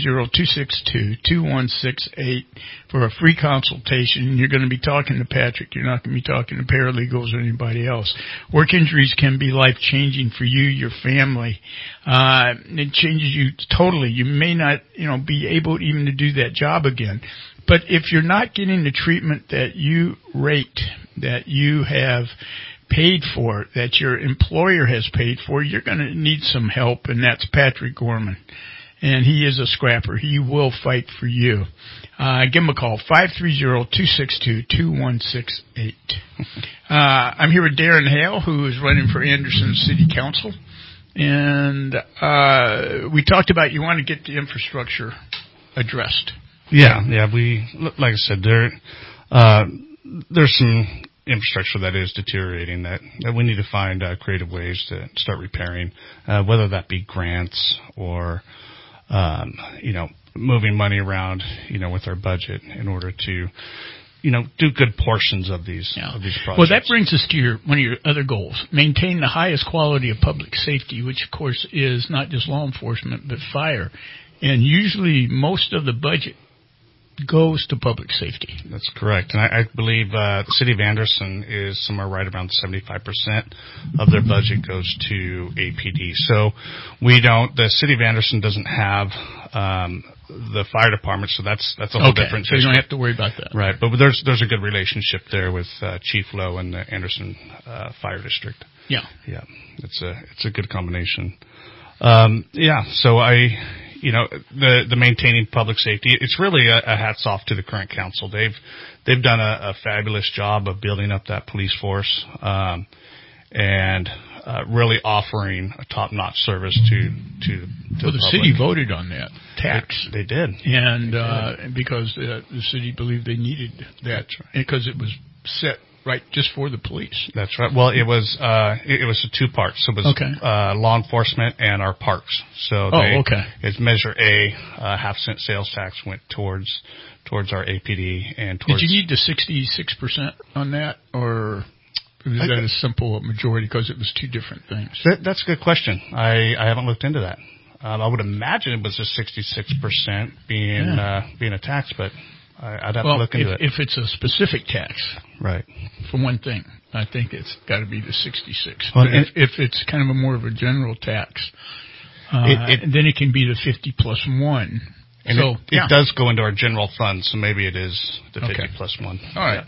530-262-2168 for a free consultation. You're going to be talking to Patrick. You're not going to be talking to paralegals or anybody else. Work injuries can be life-changing for you, your family. It changes you totally. You may not, be able even to do that job again. But if you're not getting the treatment that you rate, that you have paid for, that your employer has paid for, you're going to need some help, and that's Patrick Gorman. And he is a scrapper. He will fight for you. Give him a call, 530-262-2168. I'm here with Darren Hale, who is running for Anderson City Council. And we talked about you want to get the infrastructure addressed. Yeah. We, like I said, there's some infrastructure that is deteriorating that we need to find creative ways to start repairing, whether that be grants or moving money around, with our budget in order to, do good portions of these projects. Well, that brings us to one of your other goals, maintain the highest quality of public safety, which, of course, is not just law enforcement, but fire. And usually most of the budget goes to public safety. That's correct. And I believe the city of Anderson is somewhere right around 75% of their budget goes to APD. So the city of Anderson doesn't have the fire department, so that's a whole different so you don't have to worry about that. Right, but there's a good relationship there with Chief Lowe and the Anderson Fire District. Yeah. It's a good combination. So the maintaining public safety, it's really a hats off to the current council. They've done a fabulous job of building up that police force, and really offering a top-notch service to the the city voted on that tax. They did. And because the city believed they needed that because it was set right just for the police. That's right. Well, it was a two parts. So it was law enforcement and our parks. So it's Measure A, half-cent sales tax went towards our APD and towards. Did you need the 66% on that, or was that a simple majority because it was two different things? That's a good question. I haven't looked into that. I would imagine it was just 66% being a tax, but I'd have to look into it. If it's a specific tax, right? For one thing, I think it's got to be the 66. Well, but if it's kind of more of a general tax, then it can be the 50 plus 1. And so it does go into our general fund, so maybe it is the 50 plus 1. All right.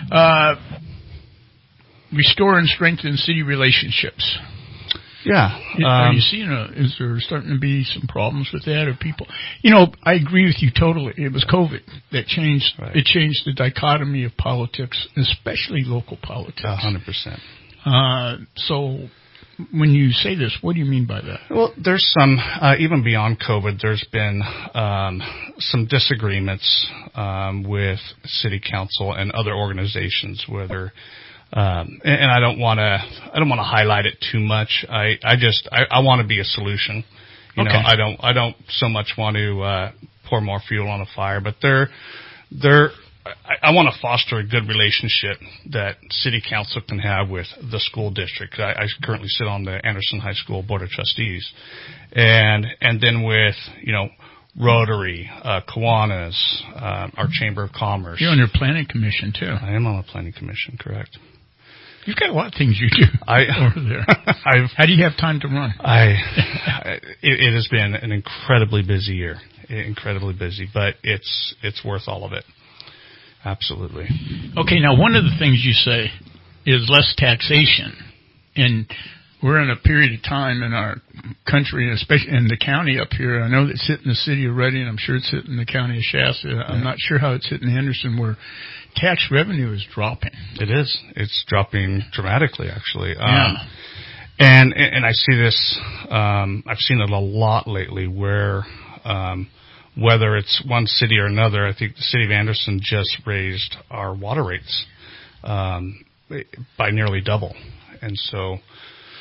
Restore and strengthen city relationships. Yeah. Are you seeing is there starting to be some problems with that, or people? I agree with you totally. It was COVID that changed. Right. It changed the dichotomy of politics, especially local politics. 100%. So, when you say this, what do you mean by that? Well, there's some even beyond COVID. There's been some disagreements with city council and other organizations, whether. And I don't want to highlight it too much. I want to be a solution. I don't so much want to pour more fuel on a fire, but I want to foster a good relationship that city council can have with the school district. I currently sit on the Anderson High School Board of Trustees, and then with Rotary, Kiwanis, our Chamber of Commerce. You're on your planning commission too. I am on the planning commission, correct. You've got a lot of things you do over there. How do you have time to run? It has been an incredibly busy year, but it's worth all of it. Absolutely. Okay, now one of the things you say is less taxation, and we're in a period of time in our country, especially in the county up here. I know it's hitting the city of Reading. I'm sure it's hitting the county of Shasta. I'm not sure how it's hitting Anderson, where tax revenue is dropping. It is. It's dropping dramatically, actually. Yeah. And I see this. I've seen it a lot lately, where whether it's one city or another, I think the city of Anderson just raised our water rates by nearly double, and so.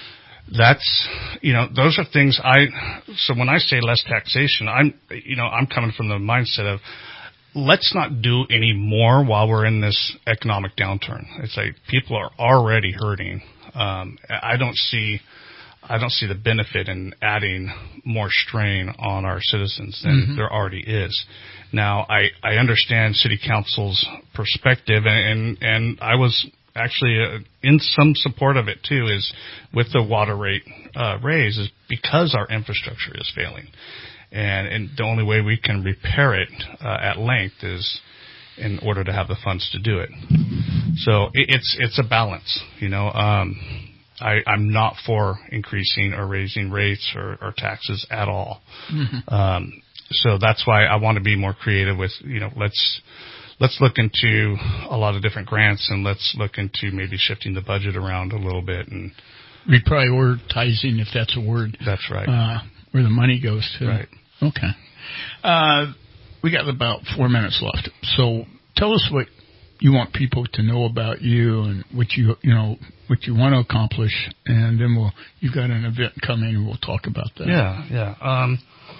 that's, those are things so when I say less taxation, I'm coming from the mindset of, let's not do any more while we're in this economic downturn. It's like people are already hurting. I don't see the benefit in adding more strain on our citizens than there already is. Now, I understand City Council's perspective, and I was actually in some support of it too, is with the water rate raise, is because our infrastructure is failing. And the only way we can repair it at length is in order to have the funds to do it. So it's a balance, I'm not for increasing or raising rates or taxes at all. So that's why I want to be more creative with, let's look into a lot of different grants, and let's look into maybe shifting the budget around a little bit and reprioritizing, if that's a word. That's right. Where the money goes to. Right. Okay. We got about 4 minutes left. So tell us what you want people to know about you and what you want to accomplish, and then you've got an event coming and we'll talk about that. Yeah.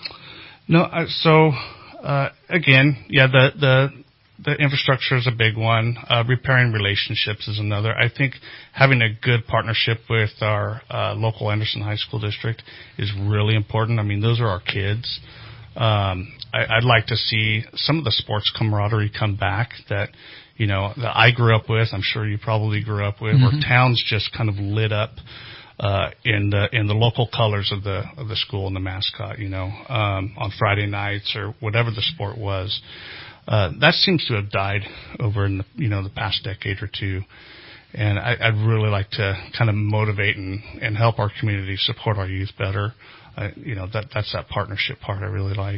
Again, the infrastructure is a big one. Repairing relationships is another. I think having a good partnership with our local Anderson High School district is really important. I mean, those are our kids. I'd like to see some of the sports camaraderie come back that I grew up with. I'm sure you probably grew up with, where towns just kind of lit up in the local colors of the school and the mascot. On Friday nights or whatever the sport was. That seems to have died over in the past decade or two, and I'd really like to kind of motivate and help our community support our youth better. That's that partnership part I really like.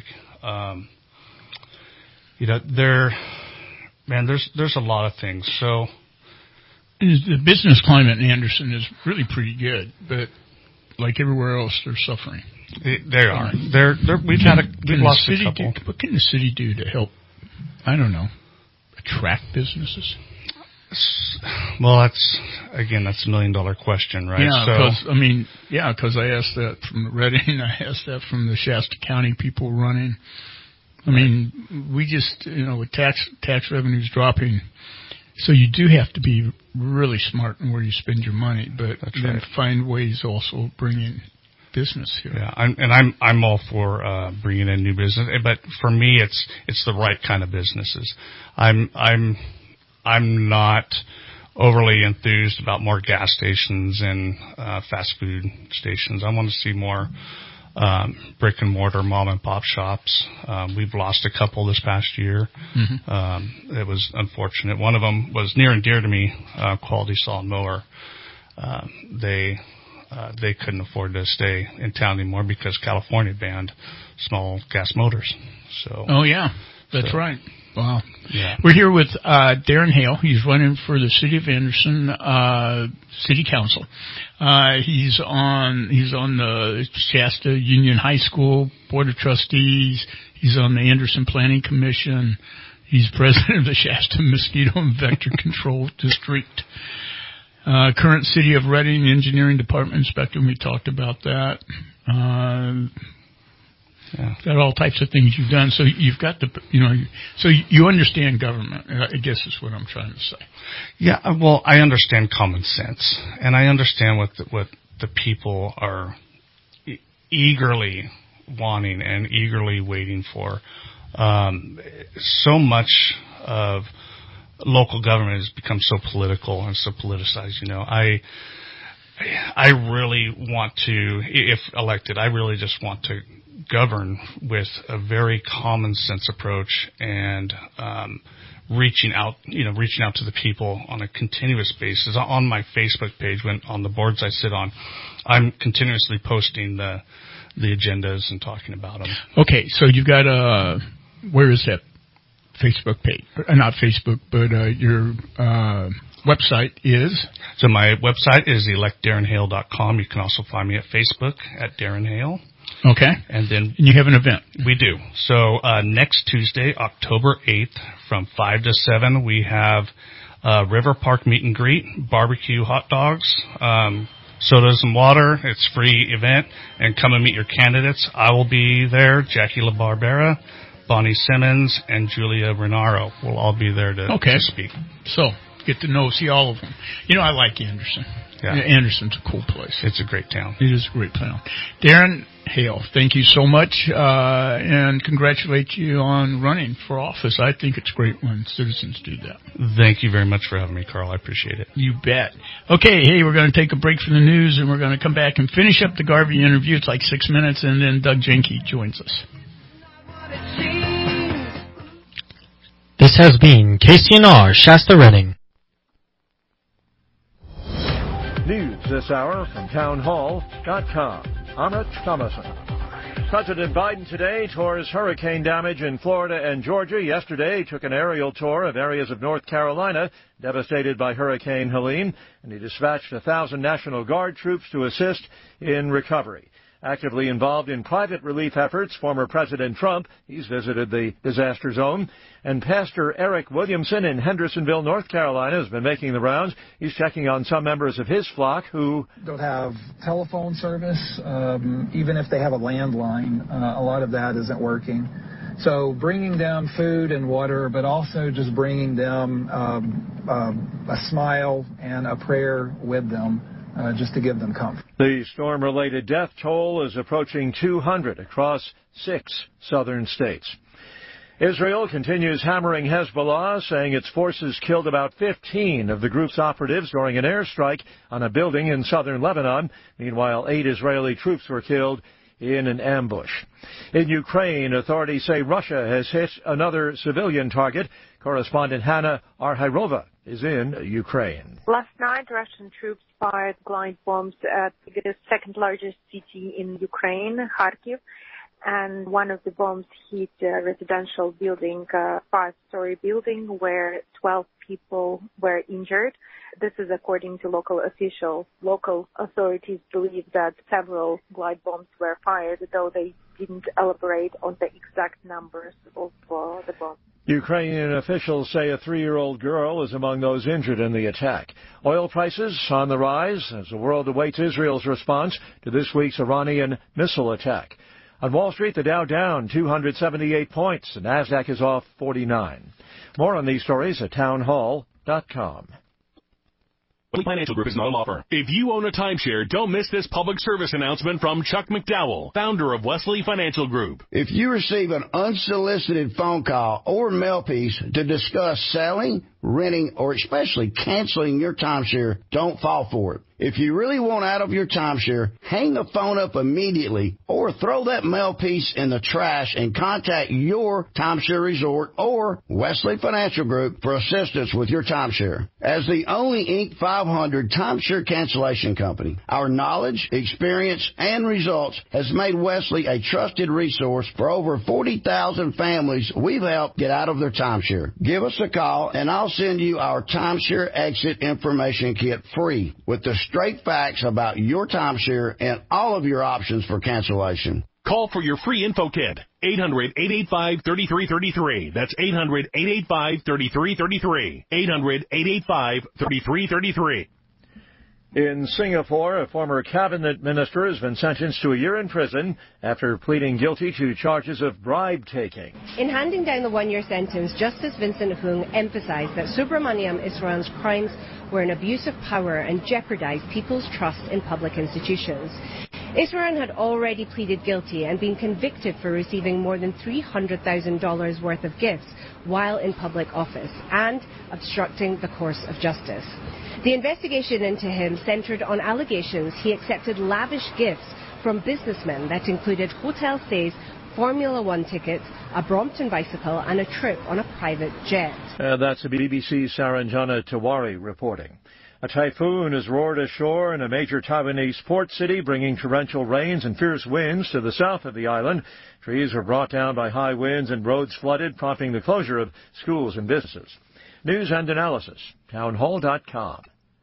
There's a lot of things. So the business climate in Anderson is really pretty good, but like everywhere else, they're suffering. They are. We've lost a couple. What can the city do to help? I don't know. Attract businesses? Well, that's $1 million question, right? Yeah, because I asked that from Reading, I asked that from the Shasta County people running. I mean, we just, with tax revenues dropping, so you do have to be really smart in where you spend your money, but then find ways also bringing business here. Yeah, I'm all for bringing in new business, but for me, it's the right kind of businesses. I'm not overly enthused about more gas stations and fast food stations. I want to see more brick and mortar mom and pop shops. We've lost a couple this past year. It was unfortunate. One of them was near and dear to me, Quality Saw and Mower. They couldn't afford to stay in town anymore because California banned small gas motors. So. Oh yeah, that's right. Wow. Yeah. We're here with Darren Hale. He's running for the City of Anderson City Council. He's on the Shasta Union High School Board of Trustees. He's on the Anderson Planning Commission. He's president of the Shasta Mosquito and Vector Control District. Current City of Reading Engineering Department Inspector. We talked about that. Got all types of things you've done. So you've got so you understand government, I guess is what I'm trying to say. Yeah, well, I understand common sense, and I understand what the people are eagerly wanting and eagerly waiting for. So much of local government has become so political and so politicized. I really want to, if elected, I really just want to govern with a very common sense approach and reaching out to the people on a continuous basis. On my Facebook page, on the boards I sit on, I'm continuously posting the agendas and talking about them. Okay, so you've got where is that Facebook page? Not Facebook, but your website is? So my website is electdarrenhale.com. You can also find me at Facebook at Darren Hale. Okay. And you have an event. We do. So next Tuesday, October 8th, from 5 to 7, we have River Park Meet and Greet, barbecue hot dogs, sodas and water. It's a free event, and come and meet your candidates. I will be there. Jackie LaBarbera, Bonnie Simmons, and Julia Renaro will all be there to speak. So get to see all of them. I like Anderson. Yeah. Anderson's a cool place. It's a great town. It is a great town. Darren Hale, thank you so much, and congratulate you on running for office. I think it's great when citizens do that. Thank you very much for having me, Carl. I appreciate it. You bet. Okay, we're going to take a break from the news, and we're going to come back and finish up the Garvey interview. It's like 6 minutes, and then Doug Jenke joins us. This has been KCNR Shasta Redding. News this hour from townhall.com. Amit Thomason. President Biden today tours hurricane damage in Florida and Georgia. Yesterday, he took an aerial tour of areas of North Carolina devastated by Hurricane Helene, and he dispatched 1,000 National Guard troops to assist in recovery. Actively involved in private relief efforts, former President Trump, he's visited the disaster zone. And Pastor Eric Williamson in Hendersonville, North Carolina, has been making the rounds. He's checking on some members of his flock who don't have telephone service. Even if they have a landline, a lot of that isn't working. So bringing them food and water, but also just bringing them a smile and a prayer with them. Just to give them comfort. The storm-related death toll is approaching 200 across 6 southern states. Israel continues hammering Hezbollah, saying its forces killed about 15 of the group's operatives during an airstrike on a building in southern Lebanon. Meanwhile, 8 Israeli troops were killed in an ambush. In Ukraine, authorities say Russia has hit another civilian target. Correspondent Hannah Arhairova is in Ukraine. Last night, Russian troops fired glide bombs at the second largest city in Ukraine, Kharkiv, and one of the bombs hit a residential building, a 5-story building where 12 people were injured. This is according to local officials. Local authorities believe that several glide bombs were fired, though they didn't elaborate on the exact numbers of the bombs. Ukrainian officials say a 3-year-old girl is among those injured in the attack. Oil prices on the rise as the world awaits Israel's response to this week's Iranian missile attack. On Wall Street, the Dow down 278 points. The Nasdaq is off 49. More on these stories at townhall.com. Financial Group is not an offer. If you own a timeshare, don't miss this public service announcement from Chuck McDowell, founder of Wesley Financial Group. If you receive an unsolicited phone call or mail piece to discuss selling, renting, or especially canceling your timeshare, don't fall for it. If you really want out of your timeshare, hang the phone up immediately or throw that mail piece in the trash and contact your timeshare resort or Wesley Financial Group for assistance with your timeshare. As the only Inc. 500 timeshare cancellation company, our knowledge, experience, and results has made Wesley a trusted resource for over 40,000 families we've helped get out of their timeshare. Give us a call and I'll send you our timeshare exit information kit free with the straight facts about your timeshare and all of your options for cancellation. Call for your free info kit. 800-885-3333. That's 800-885-3333. 800-885-3333. In Singapore, a former cabinet minister has been sentenced to a year in prison after pleading guilty to charges of bribe-taking. In handing down the one-year sentence, Justice Vincent Hung emphasized that Subramaniam Iswaran's crimes were an abuse of power and jeopardized people's trust in public institutions. Iswaran had already pleaded guilty and been convicted for receiving more than $300,000 worth of gifts while in public office and obstructing the course of justice. The investigation into him centered on allegations he accepted lavish gifts from businessmen that included hotel stays, Formula One tickets, a Brompton bicycle, and a trip on a private jet. That's the BBC's Saranjana Tiwari reporting. A typhoon has roared ashore in a major Taiwanese port city, bringing torrential rains and fierce winds to the south of the island. Trees were brought down by high winds and roads flooded, prompting the closure of schools and businesses. News and analysis, townhall.com.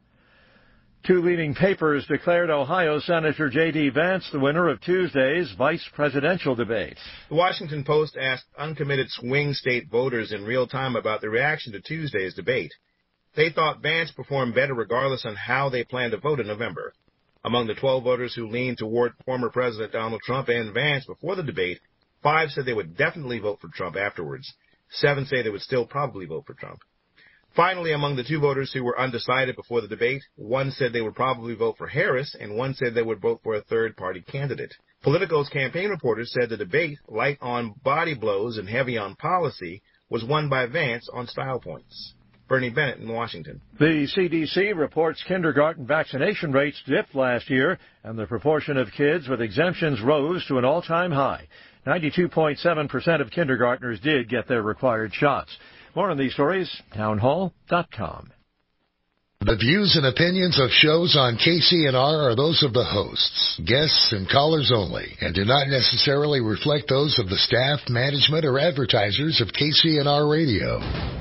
2 leading papers declared Ohio Senator J.D. Vance the winner of Tuesday's vice presidential debate. The Washington Post asked uncommitted swing state voters in real time about their reaction to Tuesday's debate. They thought Vance performed better regardless on how they planned to vote in November. Among the 12 voters who leaned toward former President Donald Trump and Vance before the debate, 5 said they would definitely vote for Trump afterwards. 7 say they would still probably vote for Trump. Finally, among the 2 voters who were undecided before the debate, 1 said they would probably vote for Harris, and 1 said they would vote for a third-party candidate. Politico's campaign reporters said the debate, light on body blows and heavy on policy, was won by Vance on style points. Bernie Bennett in Washington. The CDC reports kindergarten vaccination rates dipped last year, and the proportion of kids with exemptions rose to an all-time high. 92.7% of kindergartners did get their required shots. More on these stories, townhall.com. The views and opinions of shows on KCNR are those of the hosts, guests, and callers only, and do not necessarily reflect those of the staff, management, or advertisers of KCNR Radio.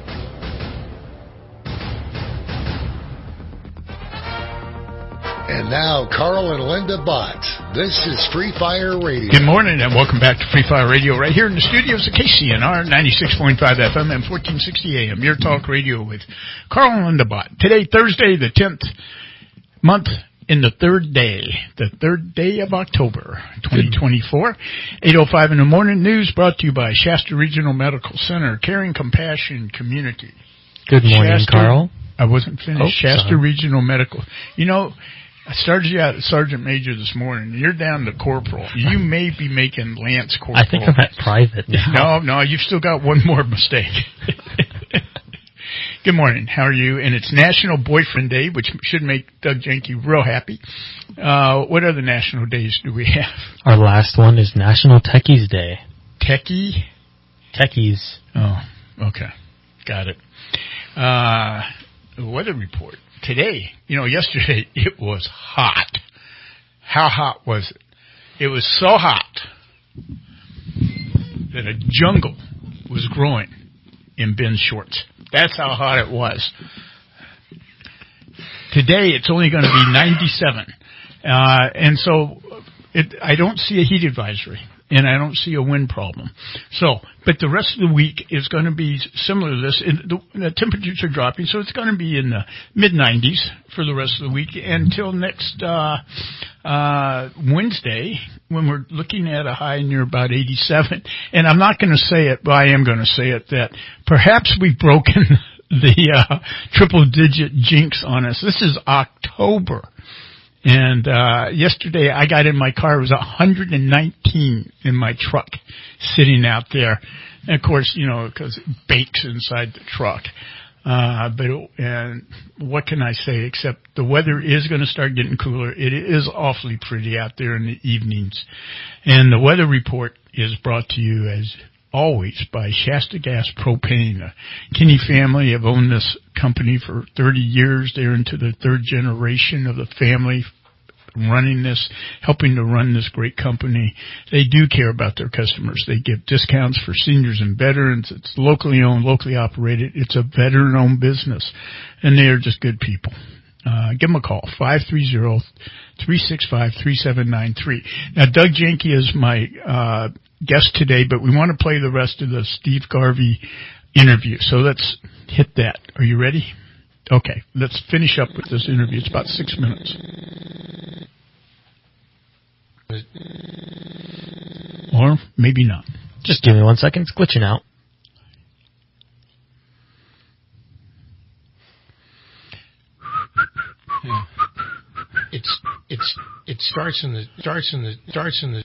And now, Carl and Linda Bott. This is Free Fire Radio. Good morning and welcome back to Free Fire Radio right here in the studios of KCNR 96.5 FM and 1460 AM. Your talk radio with Carl and Linda Bott. Today, Thursday, the 10th month in the third day of October 2024. 8:05 in the morning. News brought to you by Shasta Regional Medical Center, Caring Compassion Community. Good morning, Shasta, Carl. I wasn't finished. Oh, Shasta sorry. Regional Medical. You know, I started you out at Sergeant Major this morning. You're down to Corporal. You may be making Lance Corporal. I think I'm at Private now. No, you've still got one more mistake. Good morning. How are you? And it's National Boyfriend Day, which should make Doug Jenke real happy. What other national days do we have? Our last one is National Techies Day. Techie? Techies. Oh, okay. Got it. The weather report. Today, yesterday it was hot. How hot was it? It was so hot that a jungle was growing in Ben's shorts. That's how hot it was. Today it's only going to be 97. And so I don't see a heat advisory. And I don't see a wind problem. But the rest of the week is going to be similar to this. The temperatures are dropping, so it's going to be in the mid-90s for the rest of the week until next Wednesday, when we're looking at a high near about 87. And I'm not going to say it, but I am going to say it, that perhaps we've broken the triple-digit jinx on us. This is October. And yesterday I got in my car. It was 119 in my truck sitting out there. And of course, because it bakes inside the truck. And what can I say except the weather is going to start getting cooler. It is awfully pretty out there in the evenings. And the weather report is brought to you as always by Shasta Gas Propane. The Kinney family have owned this company for 30 years. They're into the third generation of the family running this, helping to run this great company. They do care about their customers. They give discounts for seniors and veterans. It's locally owned, locally operated. It's a veteran-owned business, and they are just good people. Give them a call, 530-365-3793. Now, Doug Jenke is my guest today, but we want to play the rest of the Steve Garvey interview. So let's hit that. Are you ready? Okay, let's finish up with this interview. It's about 6 minutes. Or maybe not. Just give me 1 second. It's glitching out. Yeah. It starts in the.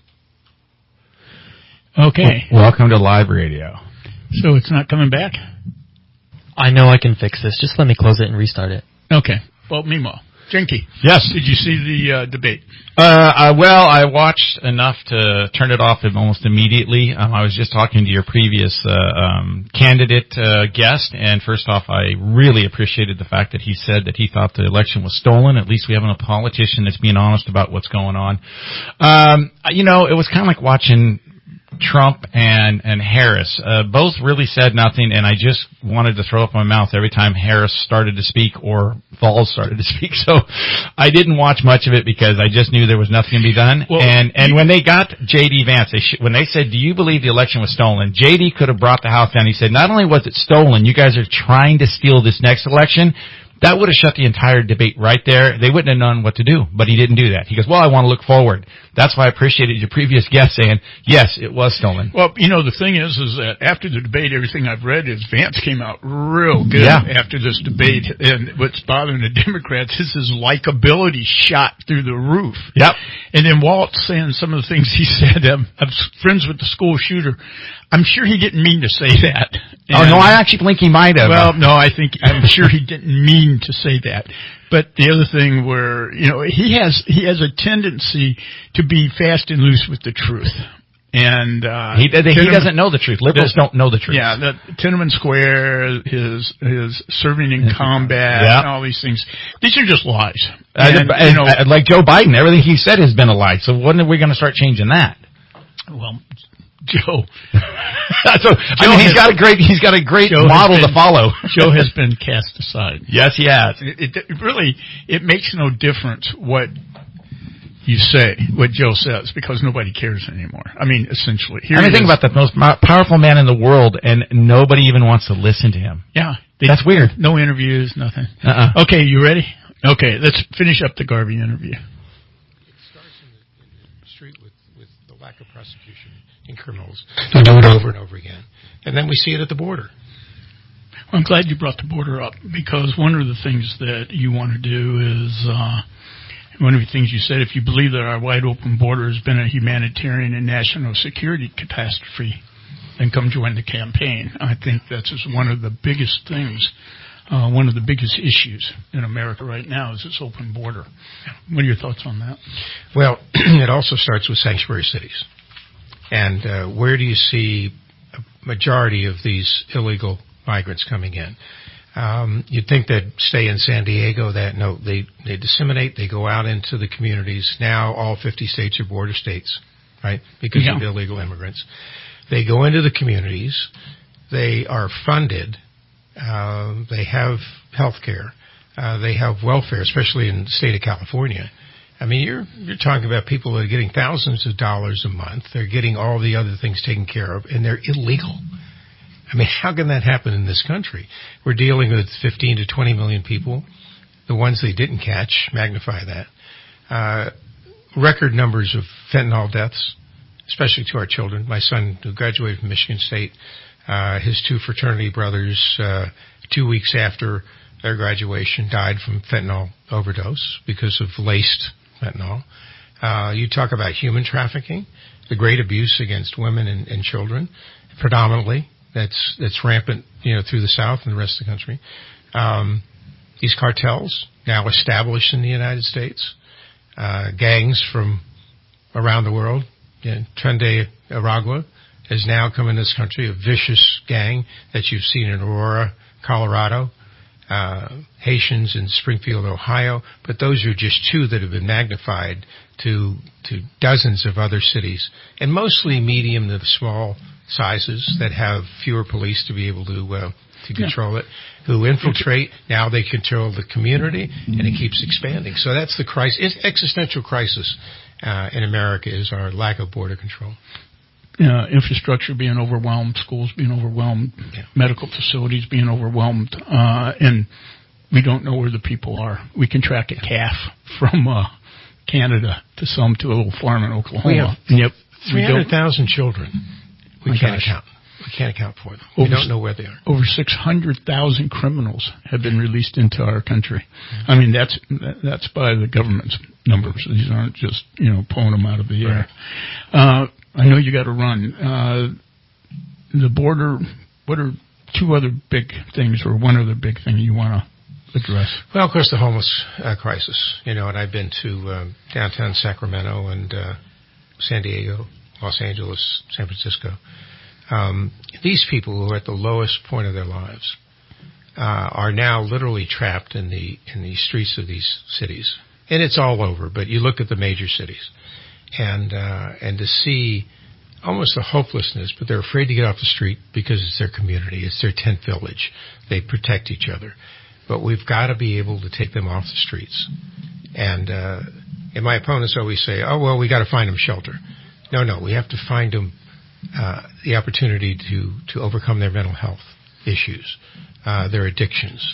Okay. Welcome to live radio. So it's not coming back? I know I can fix this. Just let me close it and restart it. Okay. Well, meanwhile, Jenke. Yes. Did you see the debate? I watched enough to turn it off almost immediately. I was just talking to your previous candidate guest, and first off, I really appreciated the fact that he said that he thought the election was stolen. At least we have a politician that's being honest about what's going on. It was kind of like watching Trump and Harris. Both really said nothing, and I just wanted to throw up my mouth every time Harris started to speak or Falls started to speak. So I didn't watch much of it because I just knew there was nothing to be done. Well, and when they got J.D. Vance, when they said, "Do you believe the election was stolen?" J.D. could have brought the house down. He said, "Not only was it stolen, you guys are trying to steal this next election, That would have shut the entire debate right there. They wouldn't have known what to do, but he didn't do that. He goes, well, I want to look forward. That's why I appreciated your previous guest saying, yes, it was stolen. Well, the thing is that after the debate, everything I've read is Vance came out real good after this debate. And what's bothering the Democrats is his likability shot through the roof. Yep. And then Walt saying some of the things he said, I'm friends with the school shooter. I'm sure he didn't mean to say that. And no, I actually think he might have. Well, no, I'm sure he didn't mean to say that. But the other thing where, he has a tendency to be fast and loose with the truth. And, he doesn't know the truth. Liberals don't know the truth. Yeah, the Tiananmen Square, his serving in combat, and all these things. These are just lies. And like Joe Biden, everything he said has been a lie. So when are we going to start changing that? Well, Joe. He's got a great model to follow. Joe has been cast aside. Yes, he has. It makes no difference what you say, what Joe says, because nobody cares anymore. I mean, essentially. Think about the most powerful man in the world, and nobody even wants to listen to him. Yeah. That's weird. No interviews, nothing. Okay, you ready? Okay, let's finish up the Garvey interview. It starts in the street with the lack of prosecution in criminals who do it over and over again. And then we see it at the border. I'm glad you brought the border up, because one of the things that you want to do is, one of the things you said, if you believe that our wide open border has been a humanitarian and national security catastrophe, then come join the campaign. I think that's just one of the biggest things, one of the biggest issues in America right now is this open border. What are your thoughts on that? Well, it also starts with sanctuary cities. And where do you see a majority of these illegal migrants coming in? You'd think they'd stay in San Diego. They disseminate. They go out into the communities. Now all 50 states are border states, right, because of illegal immigrants. They go into the communities. They are funded. They have health care. They have welfare, especially in the state of California. I mean, you're talking about people that are getting thousands of dollars a month. They're getting all the other things taken care of, and they're illegal. I mean, how can that happen in this country? We're dealing with 15 to 20 million people. The ones they didn't catch, magnify that. Record numbers of fentanyl deaths, especially to our children. My son, who graduated from Michigan State, his two fraternity brothers, 2 weeks after their graduation, died from fentanyl overdose because of laced fentanyl. You talk about human trafficking, the great abuse against women and children, predominantly. That's rampant, through the South and the rest of the country. These cartels now established in the United States, gangs from around the world. Tren de Aragua has now come in this country, a vicious gang that you've seen in Aurora, Colorado, Haitians in Springfield, Ohio, but those are just two that have been magnified to dozens of other cities, and mostly medium to small sizes that have fewer police to be able to control it, who infiltrate. Now they control the community, and it keeps expanding. So that's the crisis, existential crisis in America, is our lack of border control. Infrastructure being overwhelmed, schools being overwhelmed, medical facilities being overwhelmed, and we don't know where the people are. We can track a calf from Canada to a little farm in Oklahoma. We have 300,000 children. We can't account for them. We don't know where they are. Over 600,000 criminals have been released into our country. I mean, that's by the government's numbers. These aren't just pulling them out of the air. I know you got to run. The border. What are two other big things, or one other big thing you want to address? Well, of course, the homeless crisis. And I've been to downtown Sacramento and San Diego, Los Angeles, San Francisco. These people who are at the lowest point of their lives are now literally trapped in the streets of these cities, and it's all over. But you look at the major cities, and to see almost the hopelessness, but they're afraid to get off the street because it's their community, it's their tent village. They protect each other, but we've got to be able to take them off the streets. And my opponents always say, "Oh well, we got to find them shelter." No, we have to find them the opportunity to overcome their mental health issues, their addictions,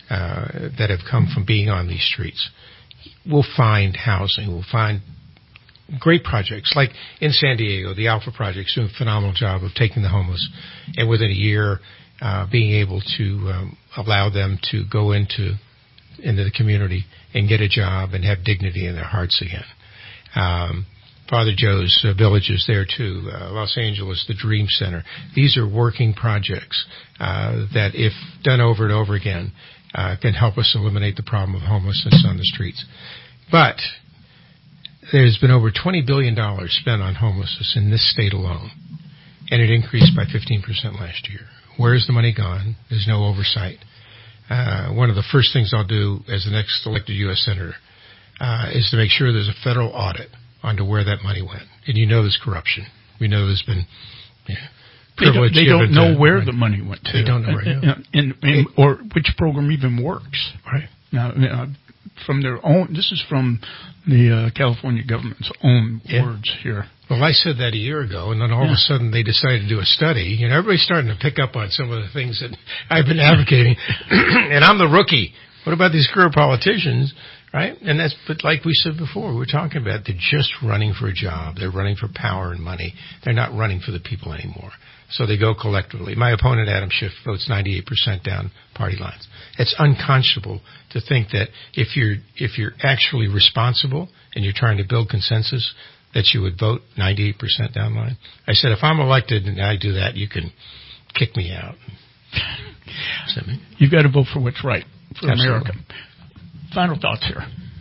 that have come from being on these streets. We'll find housing. We'll find great projects. Like in San Diego, the Alpha Project's doing a phenomenal job of taking the homeless and within a year being able to allow them to go into the community and get a job and have dignity in their hearts again. Father Joe's villages there too, Los Angeles, the Dream Center. These are working projects that, if done over and over again, can help us eliminate the problem of homelessness on the streets. But there's been over $20 billion spent on homelessness in this state alone, and it increased by 15% last year. Where's the money gone? There's no oversight. One of the first things I'll do as the next elected U.S. Senator is to make sure there's a federal audit onto where that money went. And there's corruption. We know there's been privilege. They don't know where the money went to. They don't know where. Or which program even works. Right. Now, from their own, this is from the California government's own words here. Well, I said that a year ago, and then all of a sudden they decided to do a study. Everybody's starting to pick up on some of the things that I've been advocating, and I'm the rookie. What about these career politicians, right? And but like we said before, we're talking about they're just running for a job. They're running for power and money. They're not running for the people anymore. So they go collectively. My opponent, Adam Schiff, votes 98% down party lines. It's unconscionable to think that if you're actually responsible and you're trying to build consensus, that you would vote 98% down line. I said, if I'm elected and I do that, you can kick me out. You've got to vote for what's right for Absolutely. America. Final thoughts here.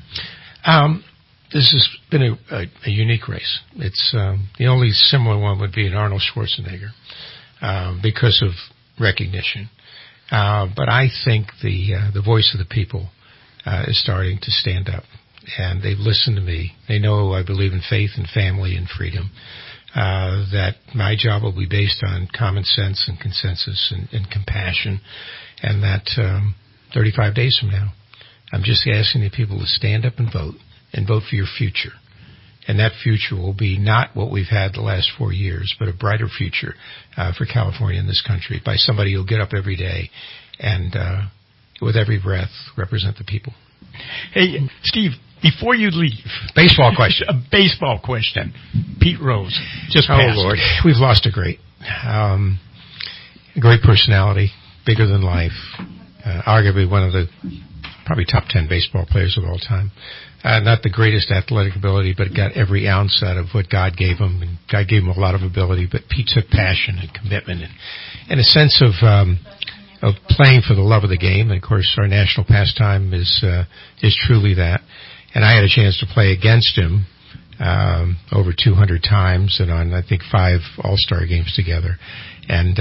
This has been a unique race. It's the only similar one would be an Arnold Schwarzenegger because of recognition. But I think the voice of the people is starting to stand up, and they've listened to me. They know I believe in faith and family and freedom. That my job will be based on common sense and consensus and compassion, and that 35 days from now, I'm just asking the people to stand up and vote for your future. And that future will be not what we've had the last 4 years, but a brighter future for California and this country by somebody who'll get up every day and with every breath represent the people. Hey, Steve, before you leave, baseball question. A baseball question. Pete Rose just passed. Oh Lord, we've lost a great personality, bigger than life, arguably one of the probably top 10 baseball players of all time. Not the greatest athletic ability, but got every ounce out of what God gave him. And God gave him a lot of ability, but Pete took passion and commitment and a sense of playing for the love of the game. And of course, our national pastime is truly that. And I had a chance to play against him over 200 times and on, I think, 5 All-Star games together. And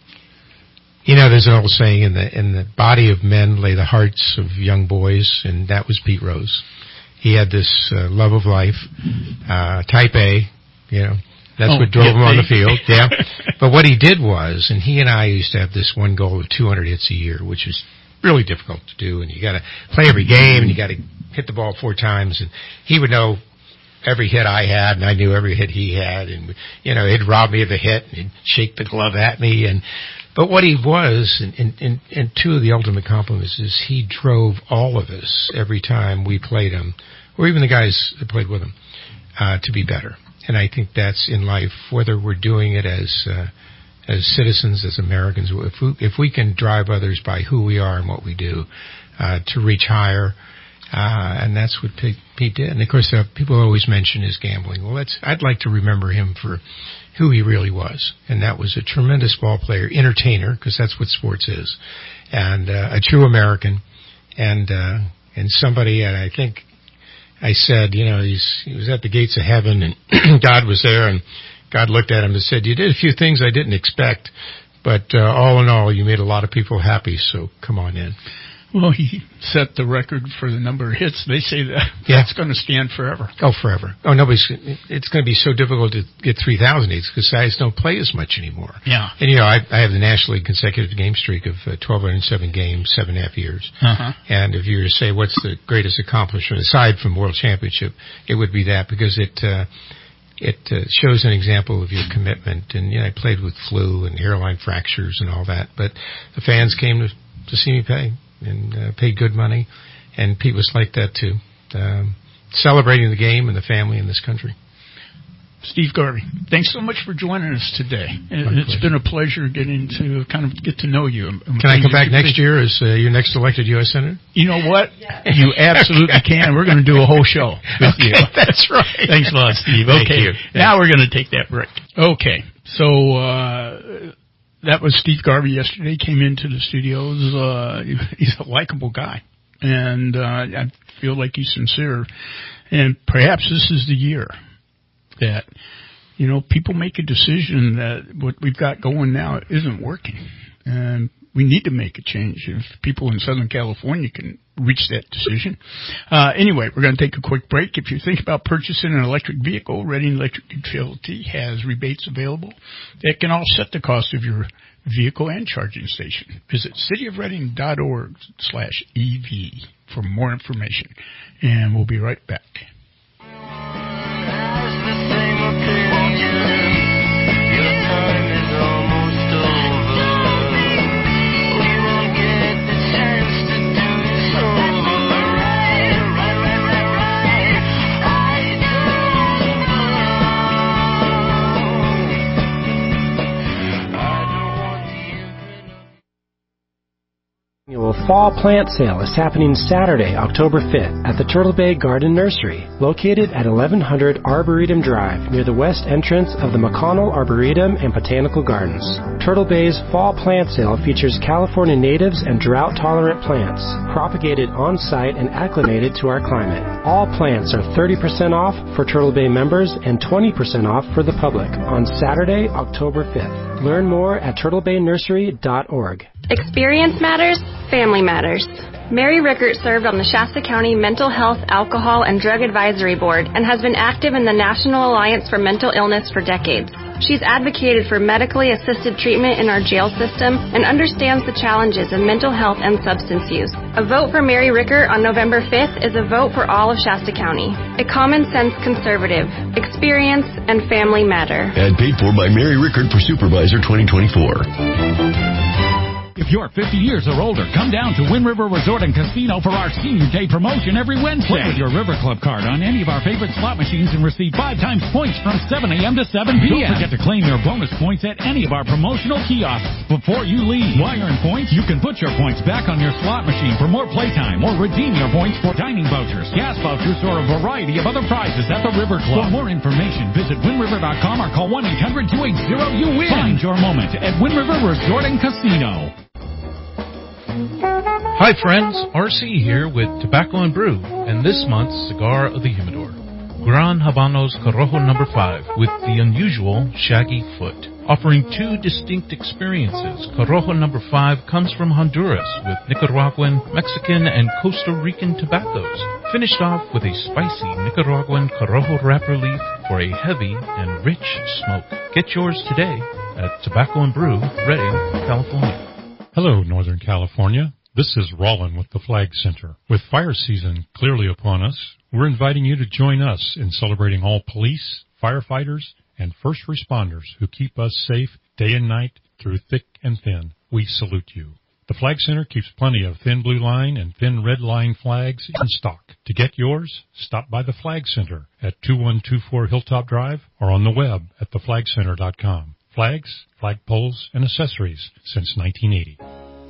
there's an old saying, in the body of men lay the hearts of young boys, and that was Pete Rose. He had this love of life, type A, that's what drove him on the field. Yeah. But what he did was, and he and I used to have this one goal of 200 hits a year, which was really difficult to do, and you got to play every game, and you got to hit the ball 4 times, and he would know every hit I had, and I knew every hit he had, and he'd rob me of a hit, and he'd shake the glove at me, but what he was, and 2 of the ultimate compliments, is he drove all of us every time we played him, or even the guys that played with him, to be better. And I think that's in life, whether we're doing it as citizens, as Americans, if we can drive others by who we are and what we do, to reach higher, and that's what Pete did. And of course, people always mention his gambling. Well, I'd like to remember him for who he really was, and that was a tremendous ball player, entertainer, because that's what sports is, and a true American, and somebody. And I think I said, he was at the gates of heaven, and God was there, and God looked at him and said, "You did a few things I didn't expect, but all in all, you made a lot of people happy. So come on in." Well, he set the record for the number of hits. They say that's going to stand forever. Oh, forever. Oh, it's going to be so difficult to get 3,000 hits because guys don't play as much anymore. Yeah. And, I have the National League consecutive game streak of 1,207 games, 7.5 years. Uh-huh. And if you were to say what's the greatest accomplishment aside from World Championship, it would be that because it shows an example of your commitment. And, I played with flu and hairline fractures and all that, but the fans came to see me play. and paid good money. And Pete was like that too, celebrating the game and the family in this country. Steve Garvey, thanks so much for joining us today. It's been a pleasure getting to kind of get to know you. Can I come back next year as your next elected U.S. Senator? You know what? You absolutely can. We're going to do a whole show with you. That's right. Thanks a lot, Steve. Thank Okay, you. Now we're going to take that break. Okay, so that was Steve Garvey yesterday. Came into the studios. He's a likable guy, and I feel like he's sincere. And perhaps this is the year that, people make a decision that what we've got going now isn't working. And we need to make a change if people in Southern California can reach that decision. Anyway, we're going to take a quick break. If you think about purchasing an electric vehicle, Reading Electric Utility has rebates available that can offset the cost of your vehicle and charging station. Visit cityofreading.org/EV for more information. And we'll be right back. Annual Fall Plant Sale is happening Saturday, October 5th at the Turtle Bay Garden Nursery, located at 1100 Arboretum Drive near the west entrance of the McConnell Arboretum and Botanical Gardens. Turtle Bay's Fall Plant Sale features California natives and drought-tolerant plants, propagated on-site and acclimated to our climate. All plants are 30% off for Turtle Bay members and 20% off for the public on Saturday, October 5th. Learn more at turtlebaynursery.org. Experience matters, family matters. Mary Rickert served on the Shasta County Mental Health, Alcohol, and Drug Advisory Board and has been active in the National Alliance for Mental Illness for decades. She's advocated for medically assisted treatment in our jail system and understands the challenges of mental health and substance use. A vote for Mary Rickert on November 5th is a vote for all of Shasta County. A common sense conservative. Experience and family matter. Ad paid for by Mary Rickert for Supervisor 2024. If you're 50 years or older, come down to Wind River Resort and Casino for our Senior Day promotion every Wednesday. Play with your River Club card on any of our favorite slot machines and receive 5 times points from 7 a.m. to 7 p.m. Don't forget to claim your bonus points at any of our promotional kiosks before you leave. While you're in points, you can put your points back on your slot machine for more playtime or redeem your points for dining vouchers, gas vouchers, or a variety of other prizes at the River Club. For more information, visit windriver.com or call 1-800-280-YOU-WIN. Find your moment at Wind River Resort and Casino. Hi friends, RC here with Tobacco and Brew, and this month's Cigar of the Humidor, Gran Habanos Corojo No. 5 with the unusual shaggy foot. Offering 2 distinct experiences, Corojo No. 5 comes from Honduras with Nicaraguan, Mexican, and Costa Rican tobaccos, finished off with a spicy Nicaraguan Corojo wrapper leaf for a heavy and rich smoke. Get yours today at Tobacco and Brew, Redding, California. Hello, Northern California. This is Rollin with the Flag Center. With fire season clearly upon us, we're inviting you to join us in celebrating all police, firefighters, and first responders who keep us safe day and night through thick and thin. We salute you. The Flag Center keeps plenty of thin blue line and thin red line flags in stock. To get yours, stop by the Flag Center at 2124 Hilltop Drive or on the web at theflagcenter.com. Flags, flagpoles, and accessories since 1980.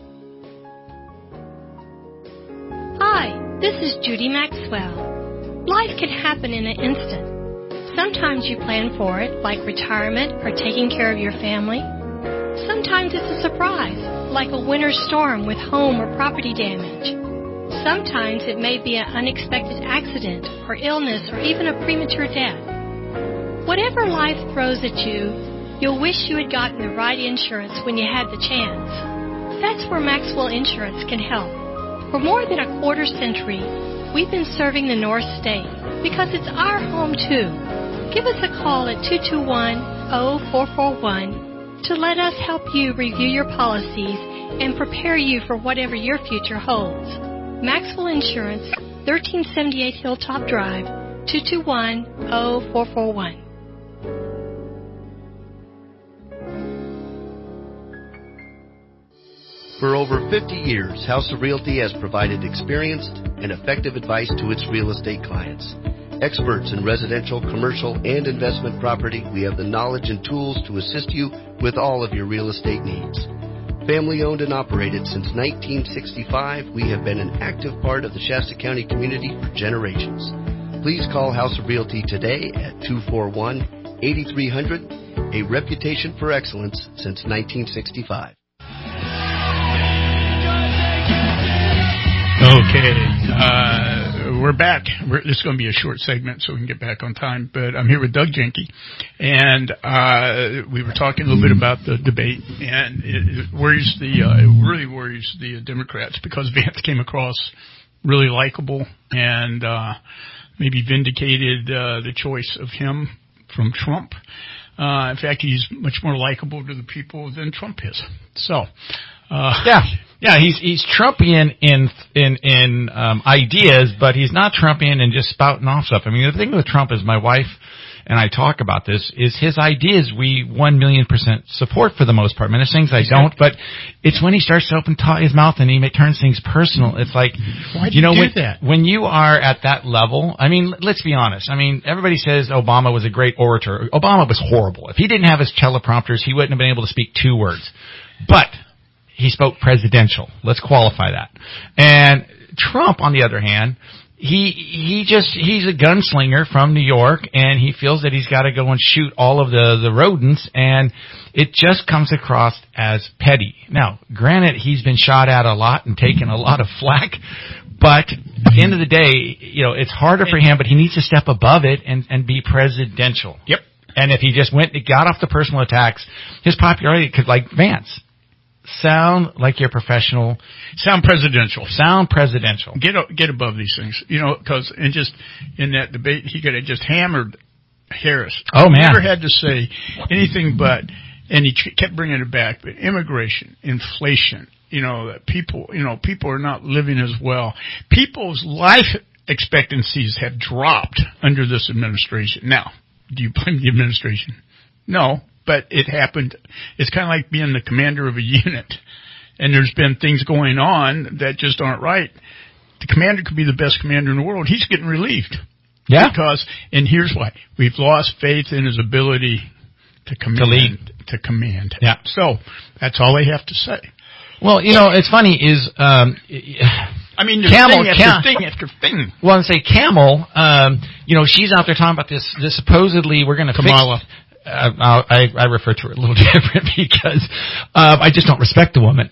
Hi, this is Judy Maxwell. Life can happen in an instant. Sometimes you plan for it, like retirement or taking care of your family. Sometimes it's a surprise, like a winter storm with home or property damage. Sometimes it may be an unexpected accident or illness or even a premature death. Whatever life throws at you, you'll wish you had gotten the right insurance when you had the chance. That's where Maxwell Insurance can help. For more than a quarter century, we've been serving the North State because it's our home too. Give us a call at 221-0441 to let us help you review your policies and prepare you for whatever your future holds. Maxwell Insurance, 1378 Hilltop Drive, 221-0441. For over 50 years, House of Realty has provided experienced and effective advice to its real estate clients. Experts in residential, commercial, and investment property, we have the knowledge and tools to assist you with all of your real estate needs. Family owned and operated since 1965, we have been an active part of the Shasta County community for generations. Please call House of Realty today at 241-8300, a reputation for excellence since 1965. Okay, we're back. This is going to be a short segment so we can get back on time, but I'm here with Doug Jenke, and we were talking a little bit about the debate, and it really worries the Democrats because Vance came across really likable and maybe vindicated the choice of him from Trump. In fact, he's much more likable to the people than Trump is. So, yeah, he's Trumpian in ideas, but he's not Trumpian in just spouting off stuff. I mean, the thing with Trump is my wife and I talk about this is his ideas we 1,000,000% support for the most part. I mean, there's things I don't, but it's when he starts to open his mouth and he turns things personal. It's like, why do you do that? When you are at that level, I mean, let's be honest. I mean, everybody says Obama was a great orator. Obama was horrible. If he didn't have his teleprompters, he wouldn't have been able to speak 2 words. But he spoke presidential. Let's qualify that. And Trump, on the other hand, he's a gunslinger from New York, and he feels that he's got to go and shoot all of the rodents, and it just comes across as petty. Now, granted, he's been shot at a lot and taken a lot of flack, but at the end of the day, it's harder for him, but he needs to step above it and be presidential. Yep. And if he just got off the personal attacks, his popularity could, like Vance, sound like you're professional. Sound presidential. Get above these things. Because in that debate, he could have just hammered Harris. Oh, man. He never had to say anything but, and he kept bringing it back, but immigration, inflation, that people are not living as well. People's life expectancies have dropped under this administration. Now, do you blame the administration? No. But it happened. It's kind of like being the commander of a unit, and there's been things going on that just aren't right. The commander could be the best commander in the world. He's getting relieved. Yeah. And here's why. We've lost faith in his ability to command. To command. Yeah. So that's all they have to say. Well, it's funny is, I mean, there's thing after thing. Well, I say Camel, she's out there talking about this supposedly we're going to Kamala. I refer to her a little different because I just don't respect the woman.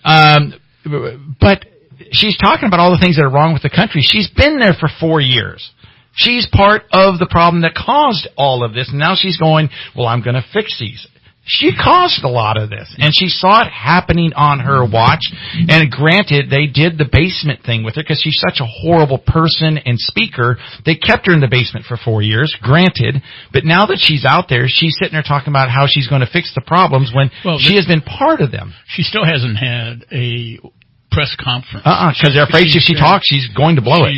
But she's talking about all the things that are wrong with the country. She's been there for 4 years. She's part of the problem that caused all of this. And now she's going, well, I'm going to fix these. She caused a lot of this, and she saw it happening on her watch. And granted, they did the basement thing with her because she's such a horrible person and speaker. They kept her in the basement for 4 years, granted. But now that she's out there, she's sitting there talking about how she's going to fix the problems when she has been part of them. She still hasn't had a press conference. Because they're afraid if she talks, she's going to blow it.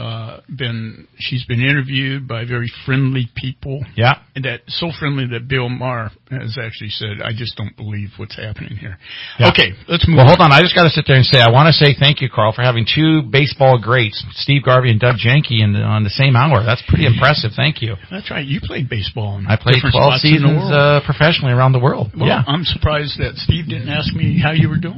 She's been interviewed by very friendly people. Yeah. And so friendly that Bill Maher has actually said, I just don't believe what's happening here. Yeah. Okay, let's move on. Well, hold on. I just got to sit there and say, I want to say thank you, Carl, for having 2 baseball greats, Steve Garvey and Doug Jenke, on the same hour. That's pretty impressive. Thank you. That's right. You played baseball. I played 12 seasons professionally around the world. Well, yeah. I'm surprised that Steve didn't ask me how you were doing.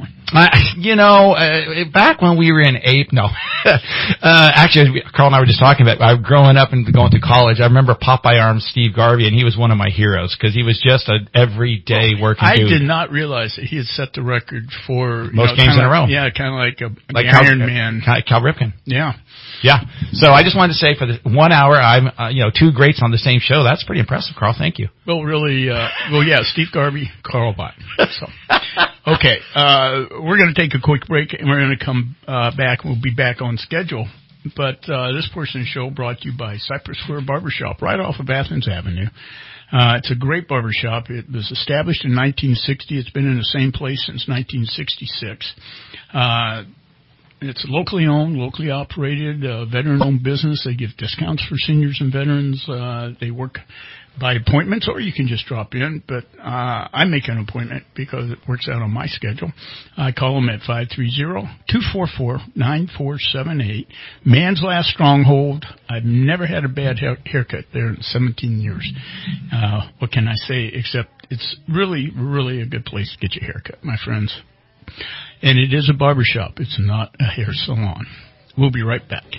Back when we were in actually, Carl and I were just talking about growing up and going through college. I remember Popeye Arms Steve Garvey, and he was one of my heroes because he was just an everyday working dude. I did not realize that he had set the record for most games in a row. Yeah, kind of like Iron Man, Cal Ripken. Yeah. So I just wanted to say for the 1 hour, I'm 2 greats on the same show. That's pretty impressive, Carl. Thank you. Well, really, Steve Garvey, Carl Bott. So. Okay, we're going to take a quick break, and we're going to come back. We'll be back on schedule. But this portion of the show brought to you by Cypress Square Barbershop, right off of Athens Avenue. It's a great barbershop. It was established in 1960. It's been in the same place since 1966. It's locally owned, locally operated, veteran-owned business. They give discounts for seniors and veterans. They work by appointments, or you can just drop in. But I make an appointment because it works out on my schedule. I call them at 530-244-9478. Man's Last Stronghold. I've never had a bad haircut there in 17 years. What can I say except it's really, really a good place to get your haircut, my friends. And it is a barbershop. It's not a hair salon. We'll be right back.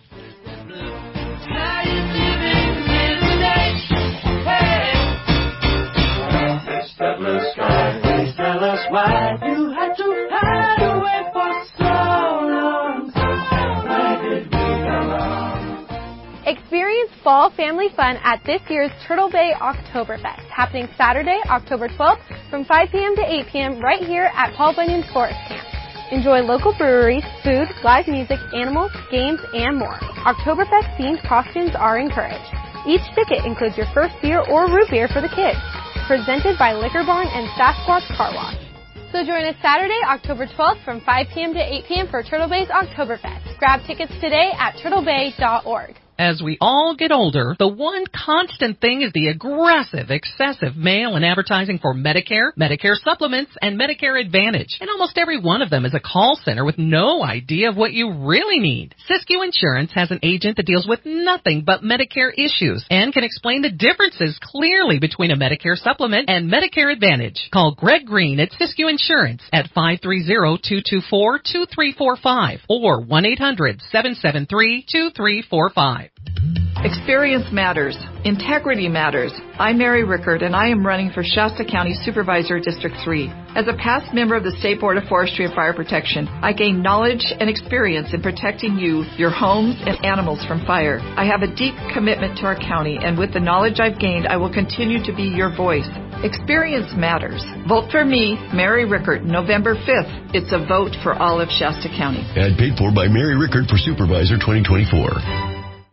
The blue sky, please tell us why you had to hide away for so long. Where did we go wrong? Experience fall family fun at this year's Turtle Bay Oktoberfest, happening Saturday, October 12th from 5 p.m. to 8 p.m. right here at Paul Bunyan's Forest Camp. Enjoy local breweries, food, live music, animals, games, and more. Oktoberfest-themed costumes are encouraged. Each ticket includes your first beer or root beer for the kids. Presented by Liquor Barn and Sasquatch Car Wash. So join us Saturday, October 12th from 5 p.m. to 8 p.m. for Turtle Bay's Oktoberfest. Grab tickets today at turtlebay.org. As we all get older, the one constant thing is the aggressive, excessive mail and advertising for Medicare, Medicare supplements, and Medicare Advantage. And almost every one of them is a call center with no idea of what you really need. Siskiyou Insurance has an agent that deals with nothing but Medicare issues and can explain the differences clearly between a Medicare supplement and Medicare Advantage. Call Greg Green at Siskiyou Insurance at 530-224-2345 or 1-800-773-2345. Experience matters. Integrity matters. I'm Mary Rickard, and I am running for Shasta County Supervisor District 3. As a past member of the State Board of Forestry and Fire Protection, I gained knowledge and experience in protecting you, your homes, and animals from fire. I have a deep commitment to our county, and with the knowledge I've gained, I will continue to be your voice. Experience matters. Vote for me, Mary Rickard, November 5th. It's a vote for all of Shasta County. Ad paid for by Mary Rickard for Supervisor 2024.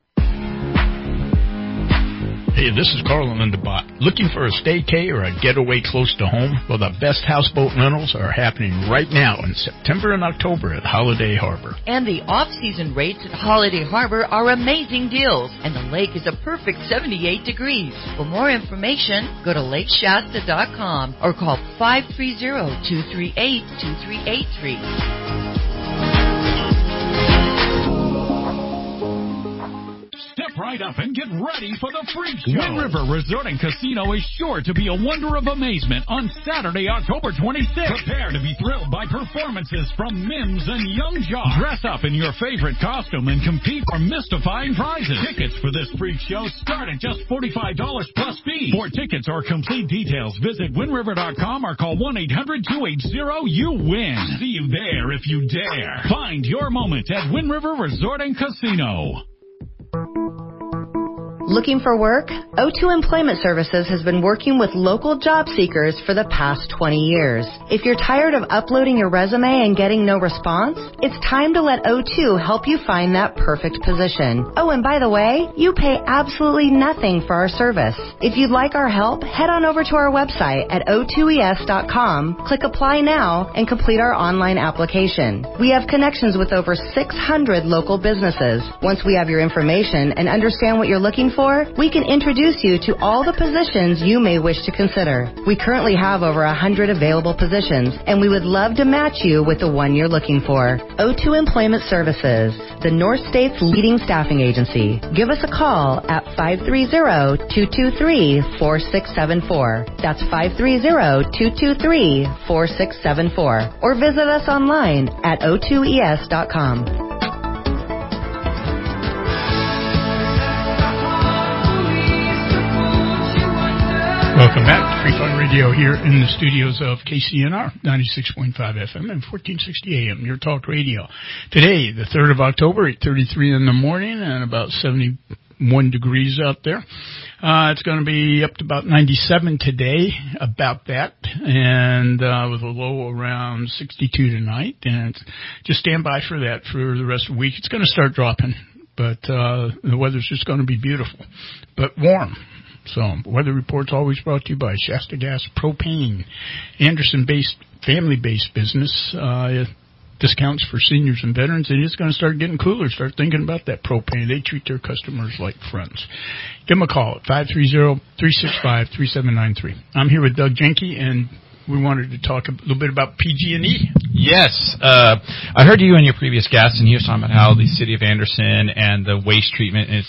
Hey, this is Carl in the Bot. Looking for a staycay or a getaway close to home? Well, the best houseboat rentals are happening right now in September and October at Holiday Harbor. And the off-season rates at Holiday Harbor are amazing deals, and the lake is a perfect 78 degrees. For more information, go to lakeshasta.com or call 530-238-2383. Step right up and get ready for the freak show. Wind River Resort and Casino is sure to be a wonder of amazement on Saturday, October 26th. Prepare to be thrilled by performances from Mims and Young Jock. Dress up in your favorite costume and compete for mystifying prizes. Tickets for this freak show start at just $45 plus fee. For tickets or complete details, visit WindRiver.com or call 1-800-280-YOU-WIN. See you there if you dare. Find your moment at Wind River Resort and Casino. Looking for work? O2 Employment Services has been working with local job seekers for the past 20 years. If you're tired of uploading your resume and getting no response, it's time to let O2 help you find that perfect position. Oh, and by the way, you pay absolutely nothing for our service. If you'd like our help, head on over to our website at o2es.com, click Apply Now, and complete our online application. We have connections with over 600 local businesses. Once we have your information and understand what you're looking for, we can introduce you to all the positions you may wish to consider. We currently have over 100 available positions, and we would love to match you with the one you're looking for. O2 Employment Services, the North State's leading staffing agency. Give us a call at 530-223-4674. That's 530-223-4674. Or visit us online at o2es.com. Welcome back to Free Fun Radio here in the studios of KCNR, 96.5 FM and 1460 AM, your talk radio. Today, the 3rd of October, 8:33 in the morning and about 71 degrees out there. It's going to be up to about 97 today, about that, and with a low around 62 tonight. And just stand by for that for the rest of the week. It's going to start dropping, but the weather's just going to be beautiful, but warm. So, Weather Report's always brought to you by Shasta Gas Propane, Anderson-based, family-based business. discounts for seniors and veterans, and it's going to start getting cooler. Start thinking about that propane. They treat their customers like friends. Give them a call at 530-365-3793. I'm here with Doug Jenke, and we wanted to talk a little bit about PG&E. Yes. I heard you and your previous guest, and he was talking about how the city of Anderson and the waste treatment, and it's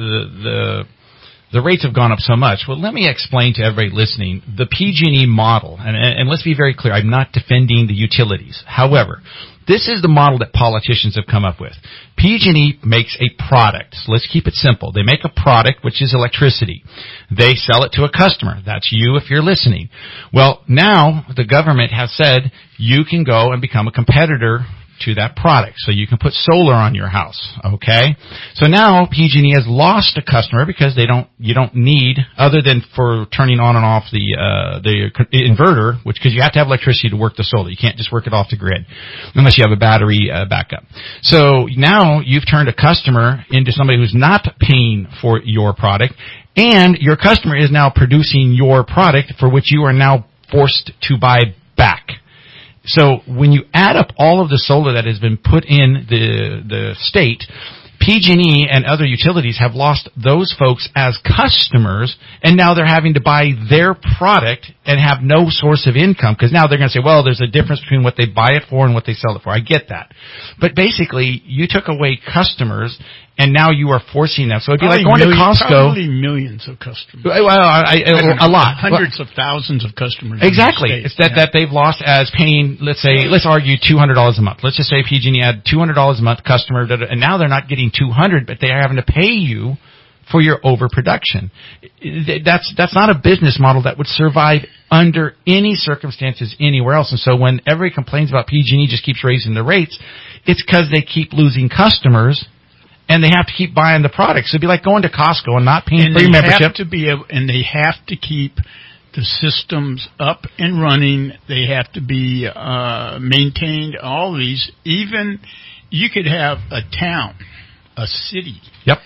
the rates have gone up so much. Well, let me explain to everybody listening the PG&E model, and let's be very clear. I'm not defending the utilities. However, this is the model that politicians have come up with. PG&E makes a product. So let's keep it simple. They make a product, which is electricity. They sell it to a customer. That's you if you're listening. Well, now the government has said you can go and become a competitor to that product. So you can put solar on your house, okay? So now PG&E has lost a customer because you don't need, other than for turning on and off the inverter, because you have to have electricity to work the solar. You can't just work it off the grid unless you have a battery backup. So now you've turned a customer into somebody who's not paying for your product, and your customer is now producing your product for which you are now forced to buy back. So when you add up all of the solar that has been put in the state, PG&E and other utilities have lost those folks as customers, and now they're having to buy their product and have no source of income, because now they're going to say, well, there's a difference between what they buy it for and what they sell it for. I get that. But basically, you took away customers, and now you are forcing them. So it'd be like going to Costco. Probably millions of customers. Well, a lot. Hundreds of thousands of customers. Exactly. It's that they've lost as paying, let's argue $200 a month. Let's just say PG&E had $200 a month customer, and now they're not getting $200, but they are having to pay you for your overproduction. That's not a business model that would survive under any circumstances anywhere else. And so when everybody complains about PG&E just keeps raising the rates, it's because they keep losing customers, and they have to keep buying the products. So it'd be like going to Costco and not paying for your membership. And they have to keep the systems up and running. They have to be maintained. All these, even you could have a town, a city. Yep.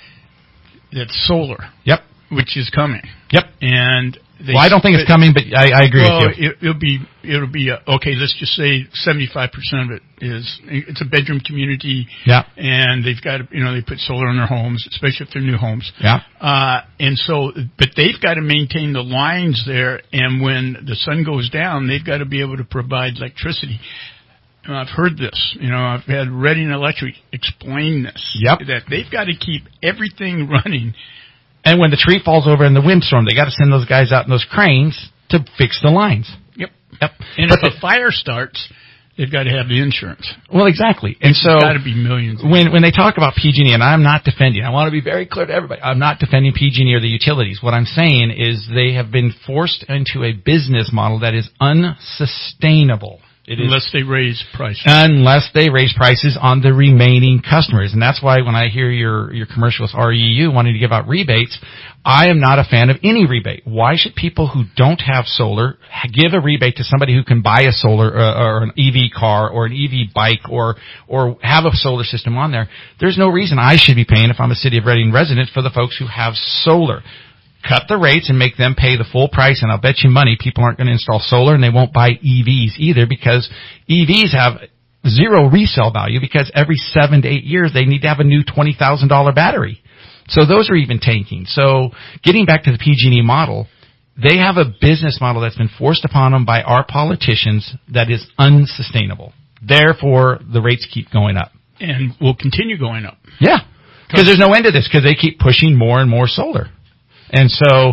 That's solar. Yep. Which is coming. Yep. And I don't think it's coming, but I agree with you. It'll be okay. Let's just say 75% of it it's a bedroom community. Yeah. And they've got they put solar on their homes, especially if they're new homes. Yeah. And so, but they've got to maintain the lines there, and when the sun goes down, they've got to be able to provide electricity. I've heard this. I've had Reading Electric explain this. Yep. That they've got to keep everything running. And when the tree falls over in the windstorm, they got to send those guys out in those cranes to fix the lines. Yep. Yep. And if a fire starts, they've got to have the insurance. Well, exactly. And so it's got to be millions. When they talk about PG&E, and I'm not defending, I want to be very clear to everybody, I'm not defending PG&E or the utilities. What I'm saying is they have been forced into a business model that is unsustainable. Unless they raise prices. Unless they raise prices on the remaining customers. And that's why when I hear your commercial with REU wanting to give out rebates, I am not a fan of any rebate. Why should people who don't have solar give a rebate to somebody who can buy a solar or an EV car or an EV bike or have a solar system on there? There's no reason I should be paying, if I'm a City of Reading resident, for the folks who have solar. Cut the rates and make them pay the full price, and I'll bet you money people aren't going to install solar, and they won't buy EVs either, because EVs have zero resale value, because every 7 to 8 years they need to have a new $20,000 battery. So those are even tanking. So getting back to the PG&E model, they have a business model that's been forced upon them by our politicians that is unsustainable. Therefore, the rates keep going up. And will continue going up. Yeah, because there's no end to this, because they keep pushing more and more solar. And so,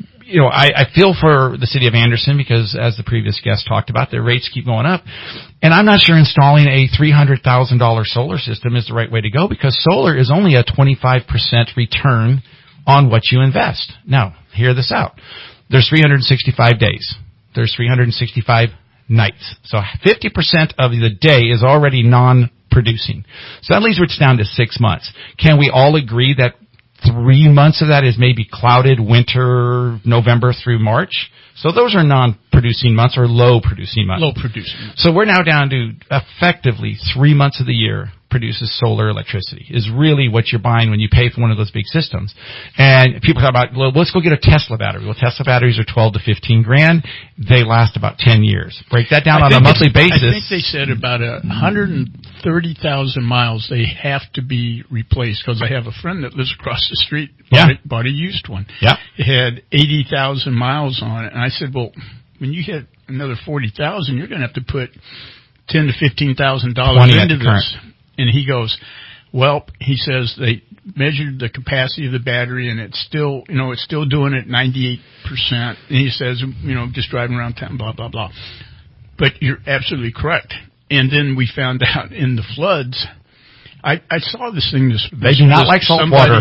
I feel for the city of Anderson, because as the previous guest talked about, their rates keep going up. And I'm not sure installing a $300,000 solar system is the right way to go, because solar is only a 25% return on what you invest. Now, hear this out. There's 365 days. There's 365 nights. So 50% of the day is already non-producing. So that leaves us down to 6 months. Can we all agree that 3 months of that is maybe clouded winter, November through March. So those are non-producing months or low-producing months. Low-producing months. So we're now down to effectively 3 months of the year produces solar electricity is really what you're buying when you pay for one of those big systems. And people talk about, well, let's go get a Tesla battery. Well, Tesla batteries are 12 to 15 grand. They last about 10 years. Break that down on a monthly basis. I think they said about 130,000 miles they have to be replaced, because I have a friend that lives across the street, bought a used one. Yeah. It had 80,000 miles on it. And I said, well, when you hit another 40,000, you're going to have to put $10,000 to $15,000 into this. And he goes, well, he says they measured the capacity of the battery, and it's still doing it 98%. And he says, just driving around town, blah, blah, blah. But you're absolutely correct. And then we found out in the floods, I saw this thing. They do not like salt water.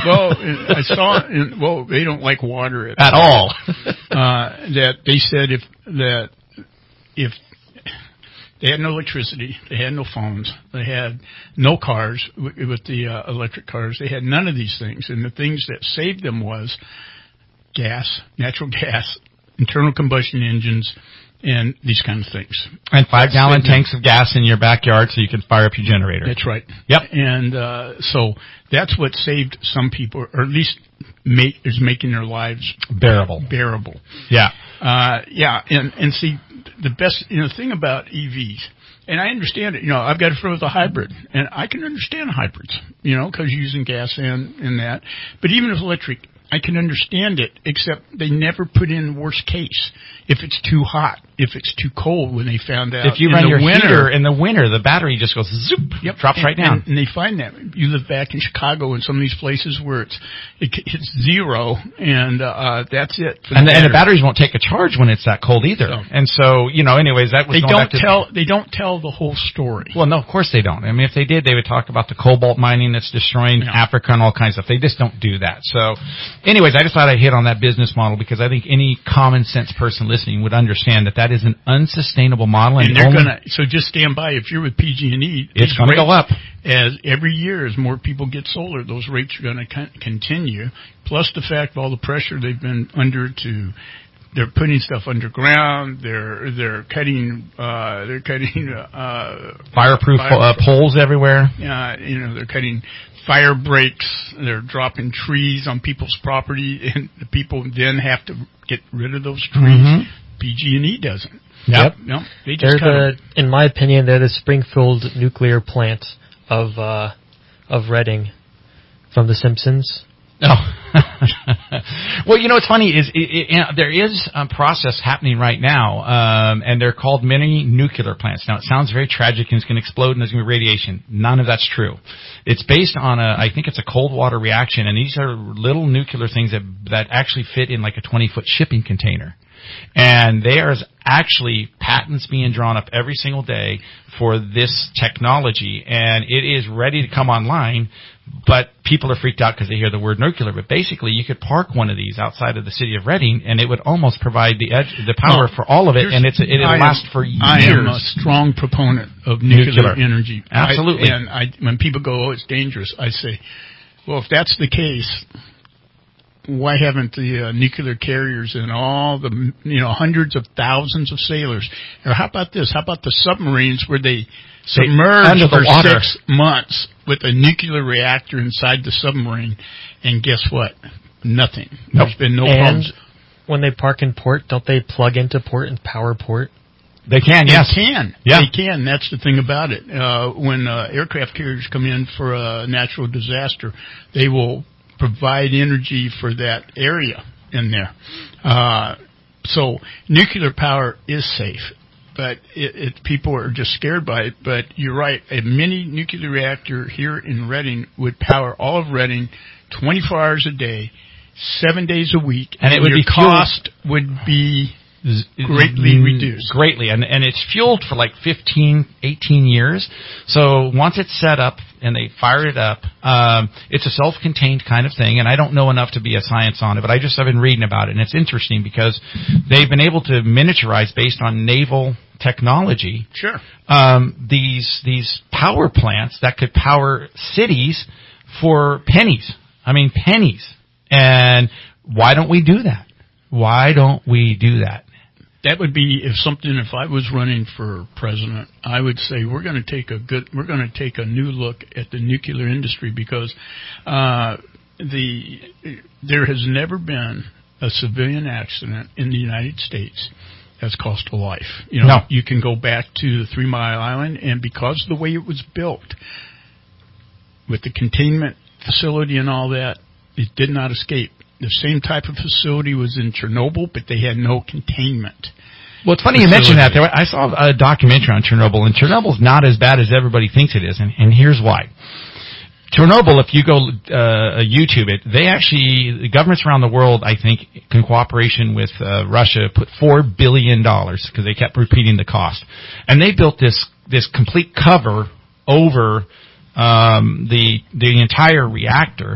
Well, they don't like water at all. That they said if they had no electricity, they had no phones, they had no cars with the electric cars, they had none of these things. And the things that saved them was gas, natural gas, internal combustion engines, and these kind of things. And 5-gallon tanks of gas in your backyard so you can fire up your generator. That's right. Yep. And so that's what saved some people, or at least is making their lives bearable. Yeah. And see, the best thing about EVs, and I understand it. I've got a friend with a hybrid, and I can understand hybrids, because you're using gas and that. But even if electric, I can understand it, except they never put in worst case. If it's too hot, if it's too cold, when they found out. If you run your heater in the winter, the battery just goes zoop, drops right down. And they find that. You live back in Chicago and some of these places where it's zero, and that's it. And the batteries won't take a charge when it's that cold either. So. And so, anyways, that was They don't tell the whole story. Well, no, of course they don't. I mean, if they did, they would talk about the cobalt mining that's destroying Africa and all kinds of stuff. They just don't do that. So, anyways, I just thought I'd hit on that business model because I think any common sense person listening would understand that is an unsustainable model. And they're so just stand by. If you're with PG&E, it's going to go up. As every year, as more people get solar, those rates are going to continue. Plus the fact of all the pressure they've been under they're putting stuff underground. They're cutting fireproof poles everywhere. They're cutting fire breaks. They're dropping trees on people's property, and the people then have to get rid of those trees. Mm-hmm. PG&E doesn't. Yep. No, they just in my opinion, they're the Springfield nuclear plant of Reading from The Simpsons. Oh. Well, what's funny is there is a process happening right now, and they're called mini nuclear plants. Now, it sounds very tragic and it's going to explode and there's going to be radiation. None of that's true. It's based on I think it's a cold water reaction, and these are little nuclear things that actually fit in like a 20-foot shipping container. And there's actually patents being drawn up every single day for this technology, and it is ready to come online, but people are freaked out because they hear the word nuclear. But basically, you could park one of these outside of the city of Reading, and it would almost provide the power for all of it, and it'll last for years. I am a strong proponent of nuclear energy. Absolutely. When people go, it's dangerous, I say, well, if that's the case, why haven't the nuclear carriers and all the hundreds of thousands of sailors, or how about this? How about the submarines where they submerge for 6 months with a nuclear reactor inside the submarine, and guess what? Nothing. Nope. There's been no problems. When they park in port, don't they plug into port and power port? They can, yes. They can. Yeah. They can. That's the thing about it. When aircraft carriers come in for a natural disaster, they will provide energy for that area in there. So nuclear power is safe, but people are just scared by it. But you're right. A mini nuclear reactor here in Reading would power all of Reading 24 hours a day, 7 days a week, and your cost would be greatly reduced. Greatly. And it's fueled for like 15, 18 years. So once it's set up and they fire it up, it's a self-contained kind of thing. And I don't know enough to be a science on it, but I've been reading about it. And it's interesting because they've been able to miniaturize based on naval technology. Sure. These power plants that could power cities for pennies. I mean, pennies. And why don't we do that? Why don't we do that? That would be if I was running for president, I would say we're going to take a new look at the nuclear industry, because there has never been a civilian accident in the United States that's cost a life. You can go back to the 3 Mile Island, and because of the way it was built, with the containment facility and all that, it did not escape. The same type of facility was in Chernobyl, but they had no containment. Well, it's funny you mentioned that. I saw a documentary on Chernobyl, and Chernobyl's not as bad as everybody thinks it is, and here's why. Chernobyl, if you go YouTube it, the governments around the world, I think, in cooperation with Russia, put $4 billion, because they kept repeating the cost. And they built this complete cover over the entire reactor,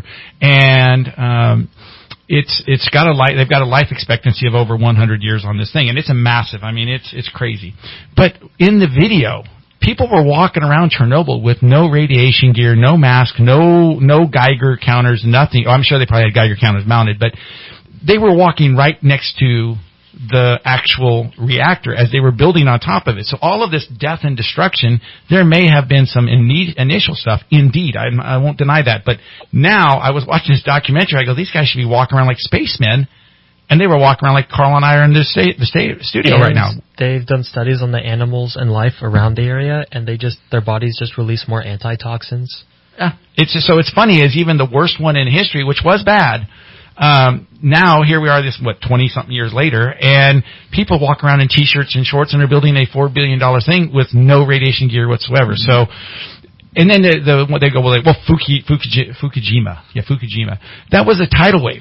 and they've got a life expectancy of over 100 years on this thing, and it's a massive. I mean, it's crazy. But in the video, people were walking around Chernobyl with no radiation gear, no mask, no Geiger counters, nothing. Oh, I'm sure they probably had Geiger counters mounted, but they were walking right next to the actual reactor as they were building on top of it. So all of this death and destruction, there may have been some initial stuff. Indeed, I won't deny that. But now I was watching this documentary. I go, these guys should be walking around like spacemen, and they were walking around like Carl and I are in the studio right now. They've done studies on the animals and life around the area, and their bodies just release more antitoxins. Yeah, it's funny, is even the worst one in history, which was bad. Now here we are, 20-something years later, and people walk around in t-shirts and shorts, and they're building a $4 billion thing with no radiation gear whatsoever. So, and then they go, Fukushima. Yeah, Fukushima. That was a tidal wave.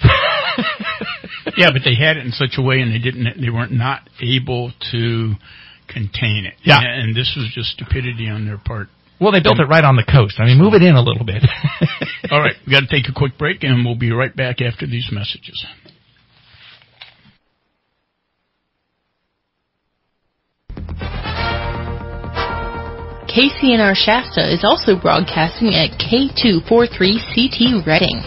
Yeah, but they had it in such a way, and they weren't not able to contain it. Yeah. And this was just stupidity on their part. Well, they built it right on the coast. I mean, move it in a little bit. All right, we got to take a quick break, and we'll be right back after these messages. KCNR Shasta is also broadcasting at K243CT Reading.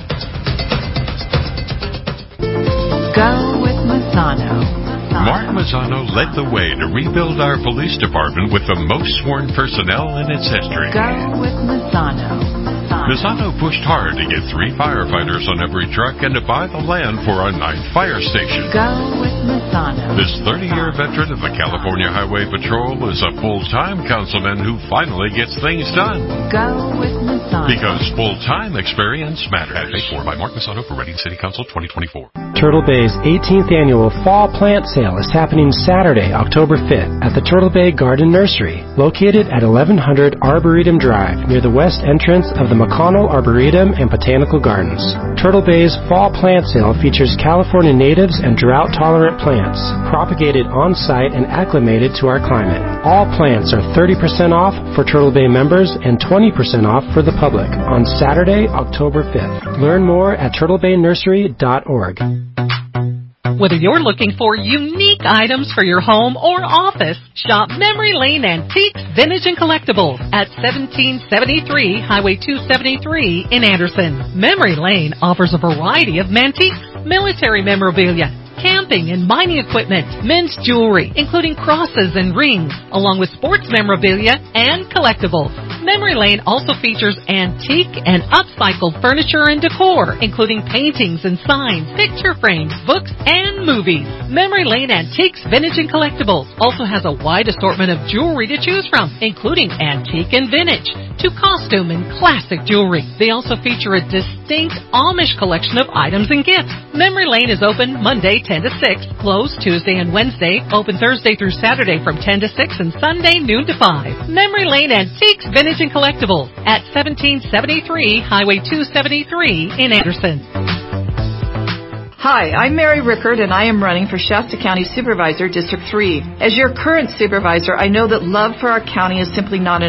Go with Mazzano. Mark Mazzano led the way to rebuild our police department with the most sworn personnel in its history. Go with Mazzano. Mazzano pushed hard to get 3 firefighters on every truck and to buy the land for our 9th fire station. Go with Mazzano. This 30-year veteran of the California Highway Patrol is a full-time councilman who finally gets things done. Go with Mazzano. Because full-time experience matters. Paid for by Mark Mazzano for Reading City Council 2024. Turtle Bay's 18th annual Fall Plant Sale is happening Saturday, October 5th at the Turtle Bay Garden Nursery, located at 1100 Arboretum Drive near the west entrance of the McConnell Arboretum and Botanical Gardens. Turtle Bay's Fall Plant Sale features California natives and drought-tolerant plants, propagated on-site and acclimated to our climate. All plants are 30% off for Turtle Bay members and 20% off for the public on Saturday, October 5th. Learn more at turtlebaynursery.org. Whether you're looking for unique items for your home or office, shop Memory Lane Antiques, Vintage, and Collectibles at 1773 Highway 273 in Anderson. Memory Lane offers a variety of antiques, military memorabilia, camping and mining equipment, men's jewelry, including crosses and rings, along with sports memorabilia and collectibles. Memory Lane also features antique and upcycled furniture and decor, including paintings and signs, picture frames, books, and movies. Memory Lane Antiques, Vintage, and Collectibles also has a wide assortment of jewelry to choose from, including antique and vintage, to costume and classic jewelry. They also feature a distinct Amish collection of items and gifts. Memory Lane is open Monday 10 to 6, closed Tuesday and Wednesday, open Thursday through Saturday from 10 to 6, and Sunday noon to 5. Memory Lane Antiques, Vintage, and Collectibles at 1773 Highway 273 in Anderson. Hi, I'm Mary Rickard, and I am running for Shasta County Supervisor, District 3. As your current supervisor, I know that love for our county is simply not enough.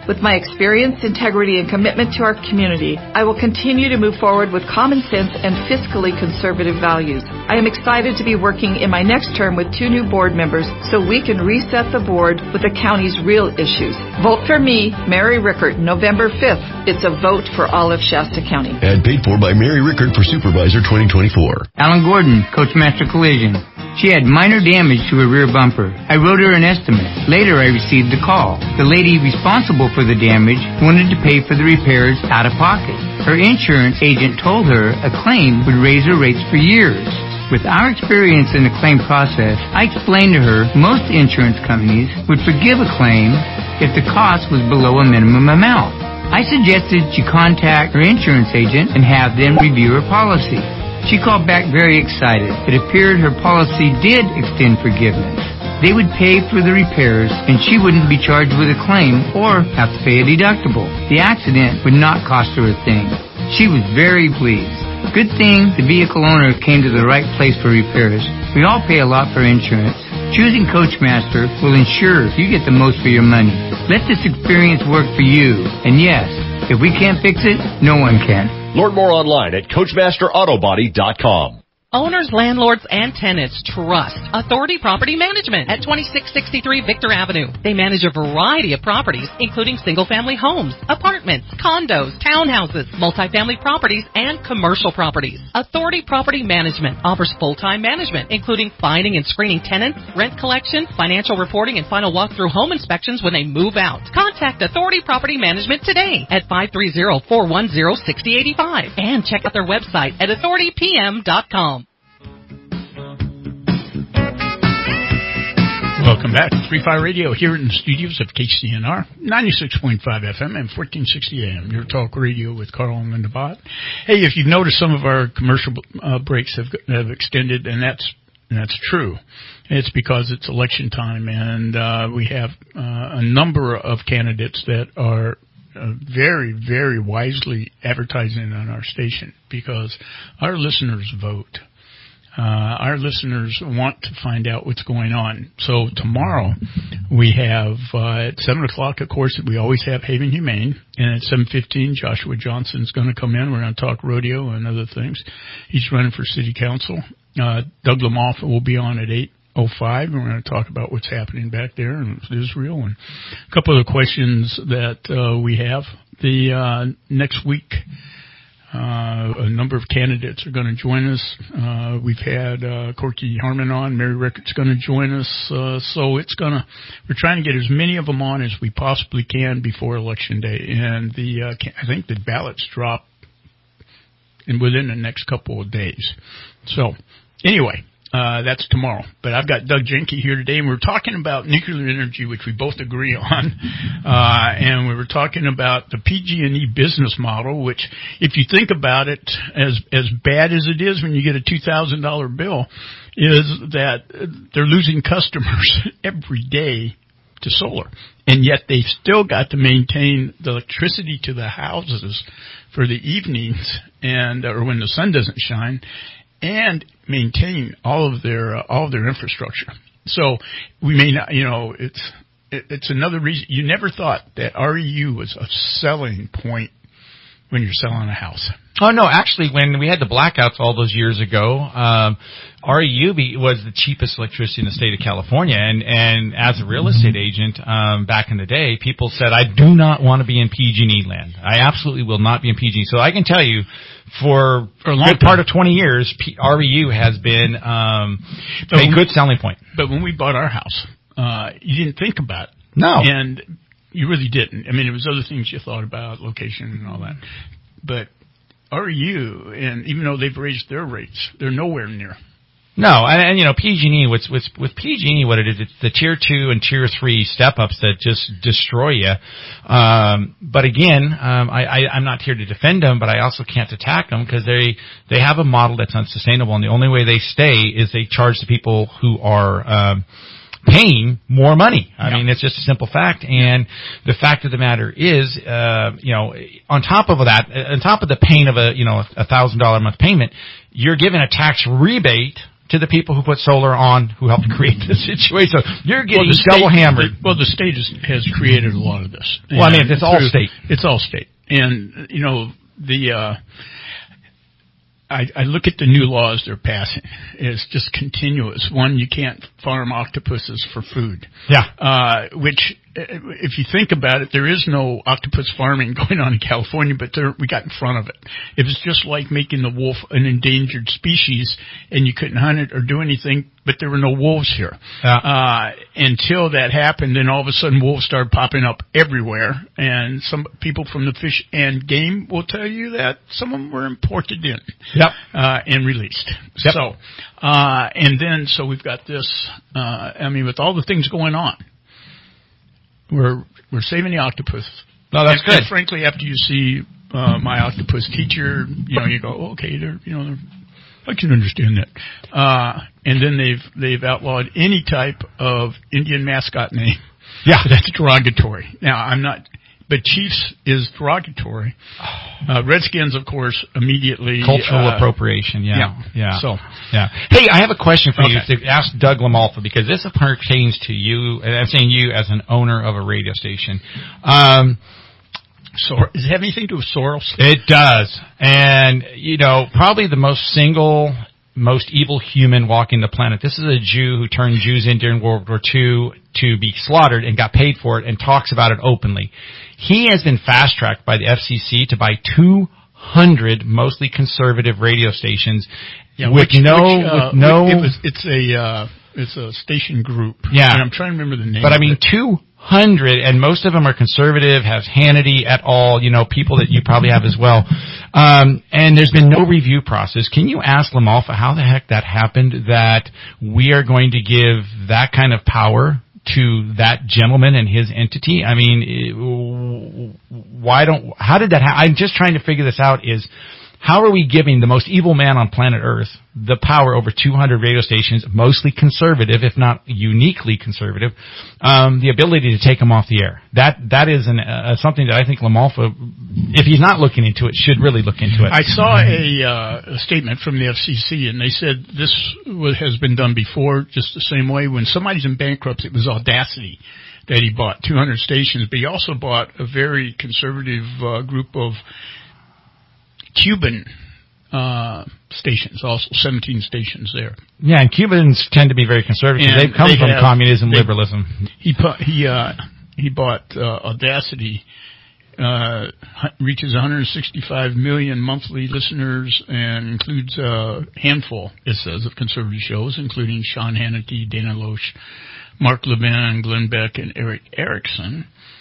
With my experience, integrity, and commitment to our community, I will continue to move forward with common sense and fiscally conservative values. I am excited to be working in my next term with 2 new board members so we can reset the board with the county's real issues. Vote for me, Mary Rickert, November 5th. It's a vote for all of Shasta County. And paid for by Mary Rickert for Supervisor 2024. Alan Gordon, Coachmaster Collision. She had minor damage to her rear bumper. I wrote her an estimate. Later, I received a call. The lady responsible for the damage wanted to pay for the repairs out of pocket. Her insurance agent told her a claim would raise her rates for years. With our experience in the claim process, I explained to her most insurance companies would forgive a claim if the cost was below a minimum amount. I suggested she contact her insurance agent and have them review her policy. She called back very excited. It appeared her policy did extend forgiveness. They would pay for the repairs, and she wouldn't be charged with a claim or have to pay a deductible. The accident would not cost her a thing. She was very pleased. Good thing the vehicle owner came to the right place for repairs. We all pay a lot for insurance. Choosing Coachmaster will ensure you get the most for your money. Let this experience work for you. And yes, if we can't fix it, no one can. Learn more online at CoachmasterAutobody.com. Owners, landlords, and tenants trust Authority Property Management at 2663 Victor Avenue. They manage a variety of properties, including single-family homes, apartments, condos, townhouses, multifamily properties, and commercial properties. Authority Property Management offers full-time management, including finding and screening tenants, rent collection, financial reporting, and final walkthrough home inspections when they move out. Contact Authority Property Management today at 530-410-6085 and check out their website at authoritypm.com. Welcome back to 3-5 Radio here in the studios of KCNR, 96.5 FM and 1460 AM. Your talk radio with Carl and Linda Bott. Hey, if you've noticed, some of our commercial breaks have extended, and that's true. It's because it's election time, and we have a number of candidates that are very, very wisely advertising on our station because our listeners vote. Our listeners want to find out what's going on. So tomorrow we have at 7 o'clock, of course, we always have Haven Humane. And at 7:15, Joshua Johnson's going to come in. We're going to talk rodeo and other things. He's running for city council. Doug Lamoff will be on at 8:05. And we're going to talk about what's happening back there in Israel and a couple of the questions that we have. The next week, a number of candidates are going to join us. We've had Corky Harmon on. Mary Rickert's going to join us. So we're trying to get as many of them on as we possibly can before Election Day. And I think the ballots drop within the next couple of days. So anyway, that's tomorrow. But I've got Doug Jenke here today, and we're talking about nuclear energy, which we both agree on. And we were talking about the PG&E business model, which, if you think about it, as bad as it is when you get a $2,000 bill, is that they're losing customers every day to solar. And yet they've still got to maintain the electricity to the houses for the evenings or when the sun doesn't shine, and maintain all of their infrastructure. So we may not, it's another reason. You never thought that REU was a selling point when you're selling a house. Oh, no, actually, when we had the blackouts all those years ago, REU was the cheapest electricity in the state of California. And as a real estate agent, back in the day, people said, I do not want to be in PG&E land. I absolutely will not be in PG&E. So I can tell you, for a good part of 20 years, REU has been a good selling point. But when we bought our house, you didn't think about it. No. And you really didn't. I mean, it was other things you thought about, location and all that. But REU, and even though they've raised their rates, they're nowhere near. No, and PG&E, with PG&E, what it is, it's the tier 2 and tier 3 step-ups that just destroy you. But again, I'm not here to defend them, but I also can't attack them because they have a model that's unsustainable, and the only way they stay is they charge the people who are paying more money. I mean, it's just a simple fact. And the fact of the matter is, on top of that, on top of the pain of a $1,000 a month payment, you're given a tax rebate to the people who put solar on, who helped create the situation. So you're getting double hammered. The state has created a lot of this. Well, I mean, it's all state. It's all state. And, I look at the new laws they're passing. It's just continuous. One, you can't farm octopuses for food. Yeah. Which, if you think about it, there is no octopus farming going on in California, but we got in front of it. It was just like making the wolf an endangered species, and you couldn't hunt it or do anything, but there were no wolves here. Yeah. Until that happened, then all of a sudden wolves started popping up everywhere, and some people from the Fish and Game will tell you that some of them were imported in. Yep. And released. Yep. So we've got this, with all the things going on, we're saving the octopus. No, that's good. And frankly, after you see, my octopus teacher, you go, okay, I can understand that. And then they've outlawed any type of Indian mascot name. Yeah. That's derogatory. Now, but Chiefs is derogatory. Redskins, of course, immediately. Cultural appropriation, yeah. So, yeah. Hey, I have a question for you to ask Doug LaMalfa, because this pertains to you, and I'm saying you as an owner of a radio station. Does it have anything to do with Soros? It does. And, probably the most evil human walking the planet. This is a Jew who turned Jews in during World War II to be slaughtered and got paid for it and talks about it openly. He has been fast-tracked by the FCC to buy 200 mostly conservative radio stations it's a station group. Yeah. And I'm trying to remember the name. But 200, and most of them are conservative, have Hannity et al., people that you probably have as well. And there's been no review process. Can you ask LaMalfa how the heck that happened, that we are going to give that kind of power to that gentleman and his entity? I mean, how did that happen? I'm just trying to figure this out. How are we giving the most evil man on planet Earth the power over 200 radio stations, mostly conservative, if not uniquely conservative, the ability to take them off the air? That is something that I think LaMalfa, if he's not looking into it, should really look into it. I saw a statement from the FCC, and they said this has been done before, just the same way. When somebody's in bankruptcy, it was Audacity that he bought 200 stations, but he also bought a very conservative group of Cuban stations, also 17 stations there. Yeah, and Cubans tend to be very conservative. They've come from communism, liberalism. He bought Audacity, reaches 165 million monthly listeners, and includes a handful, it says, of conservative shows, including Sean Hannity, Dana Loesch, Mark Levin, Glenn Beck, and Eric Erickson.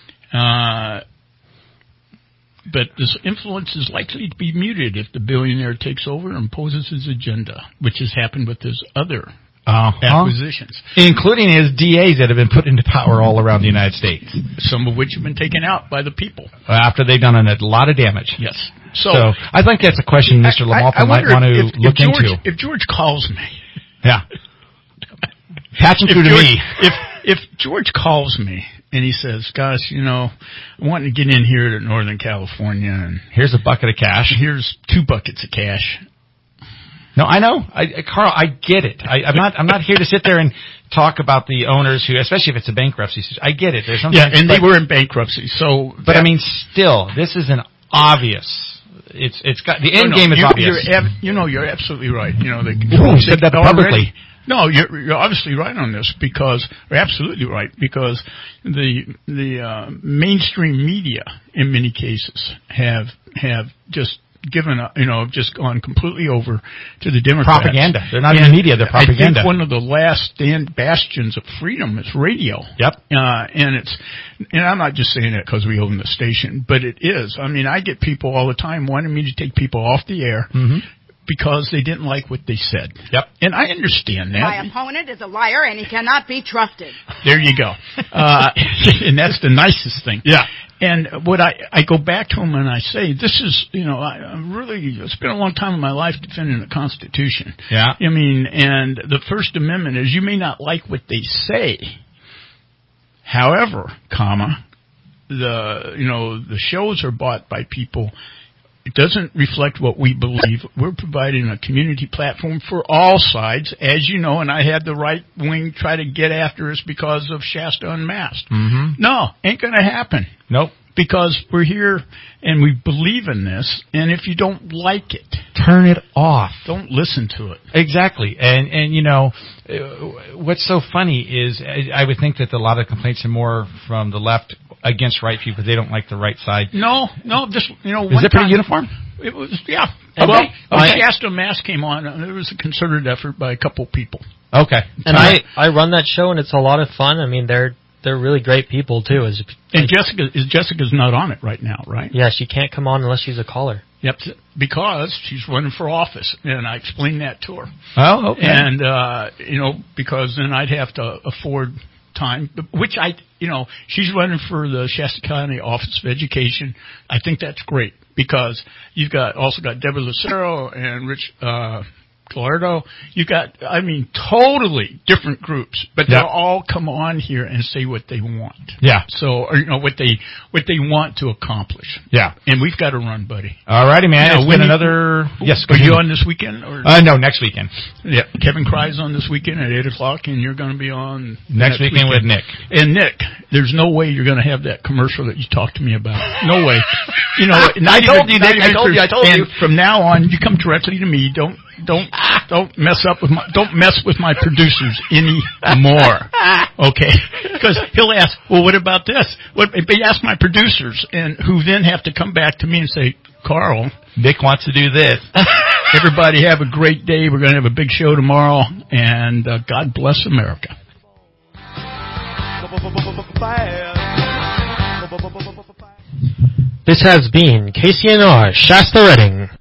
But this influence is likely to be muted if the billionaire takes over and imposes his agenda, which has happened with his other acquisitions. Including his DAs that have been put into power all around the United States. Some of which have been taken out by the people. After they've done a lot of damage. Yes. So I think that's a question Mr. LaMalfa might want to look into. If George calls me. Yeah. Patch him through to me. If George calls me and he says, guys, I want to get in here to Northern California, and here's a bucket of cash. Here's 2 buckets of cash. No, I know. Carl, I get it. I'm not here to sit there and talk about the owners who, especially if it's a bankruptcy. I get it. There's something. Yeah, and they were in bankruptcy. So, but still, this is an obvious. It's got the end game is obvious. You're absolutely right. They said that publicly. No, you're obviously right on this, you're absolutely right, because the mainstream media in many cases have just given up, just gone completely over to the Democrats. Propaganda. They're not even media, they're propaganda. I think one of the last bastions of freedom is radio. Yep. And I'm not just saying that because we own the station, but it is. I get people all the time wanting me to take people off the air. Mm-hmm. Because they didn't like what they said. Yep. And I understand that. My opponent is a liar and he cannot be trusted. There you go. And that's the nicest thing. Yeah. And what I go back to him and I say, this is, I'm really, it's been a long time in my life defending the Constitution. Yeah. And the First Amendment is, you may not like what they say. However, the shows are bought by people It doesn't reflect what we believe. We're providing a community platform for all sides, as you know, and I had the right wing try to get after us because of Shasta Unmasked. Mm-hmm. No, ain't going to happen. Nope. Because we're here and we believe in this, and if you don't like it, turn it off. Don't listen to it. Exactly. And you know, what's so funny is I would think that a lot of complaints are more from the left against right people. They don't like the right side. No, just, you know, is it pretty uniform? It was, yeah. Okay. Well, Shasta Mass came on, and it was a concerted effort by a couple people. Okay. And I run that show, and it's a lot of fun. I mean, they're really great people too. And Jessica's not on it right now, right? Yeah, she can't come on unless she's a caller. Yep, because she's running for office, and I explained that to her. Oh, okay. And you know, because then I'd have to afford time, which she's running for the Shasta County Office of Education. I think that's great because you've also got Deborah Lucero and Rich Gallardo. You've got, totally different groups, but they'll all come on here and say what they want. Yeah. So, or, what they want to accomplish. Yeah. And we've got to run, buddy. All righty, man. It's been another. Yes. Are you on this weekend? Or? No, next weekend. Yeah. Kevin Cry's on this weekend at 8:00, and you're going to be on next weekend with Nick. And Nick, there's no way you're going to have that commercial that you talked to me about. No way. I told you, Nick. I told you. From now on, you come directly to me. Don't mess with my producers anymore. Okay? Because he'll ask, well, what about this? They ask my producers, and who then have to come back to me and say, Carl, Nick wants to do this. Everybody have a great day. We're going to have a big show tomorrow, and God bless America. This has been KCNR Shasta Redding.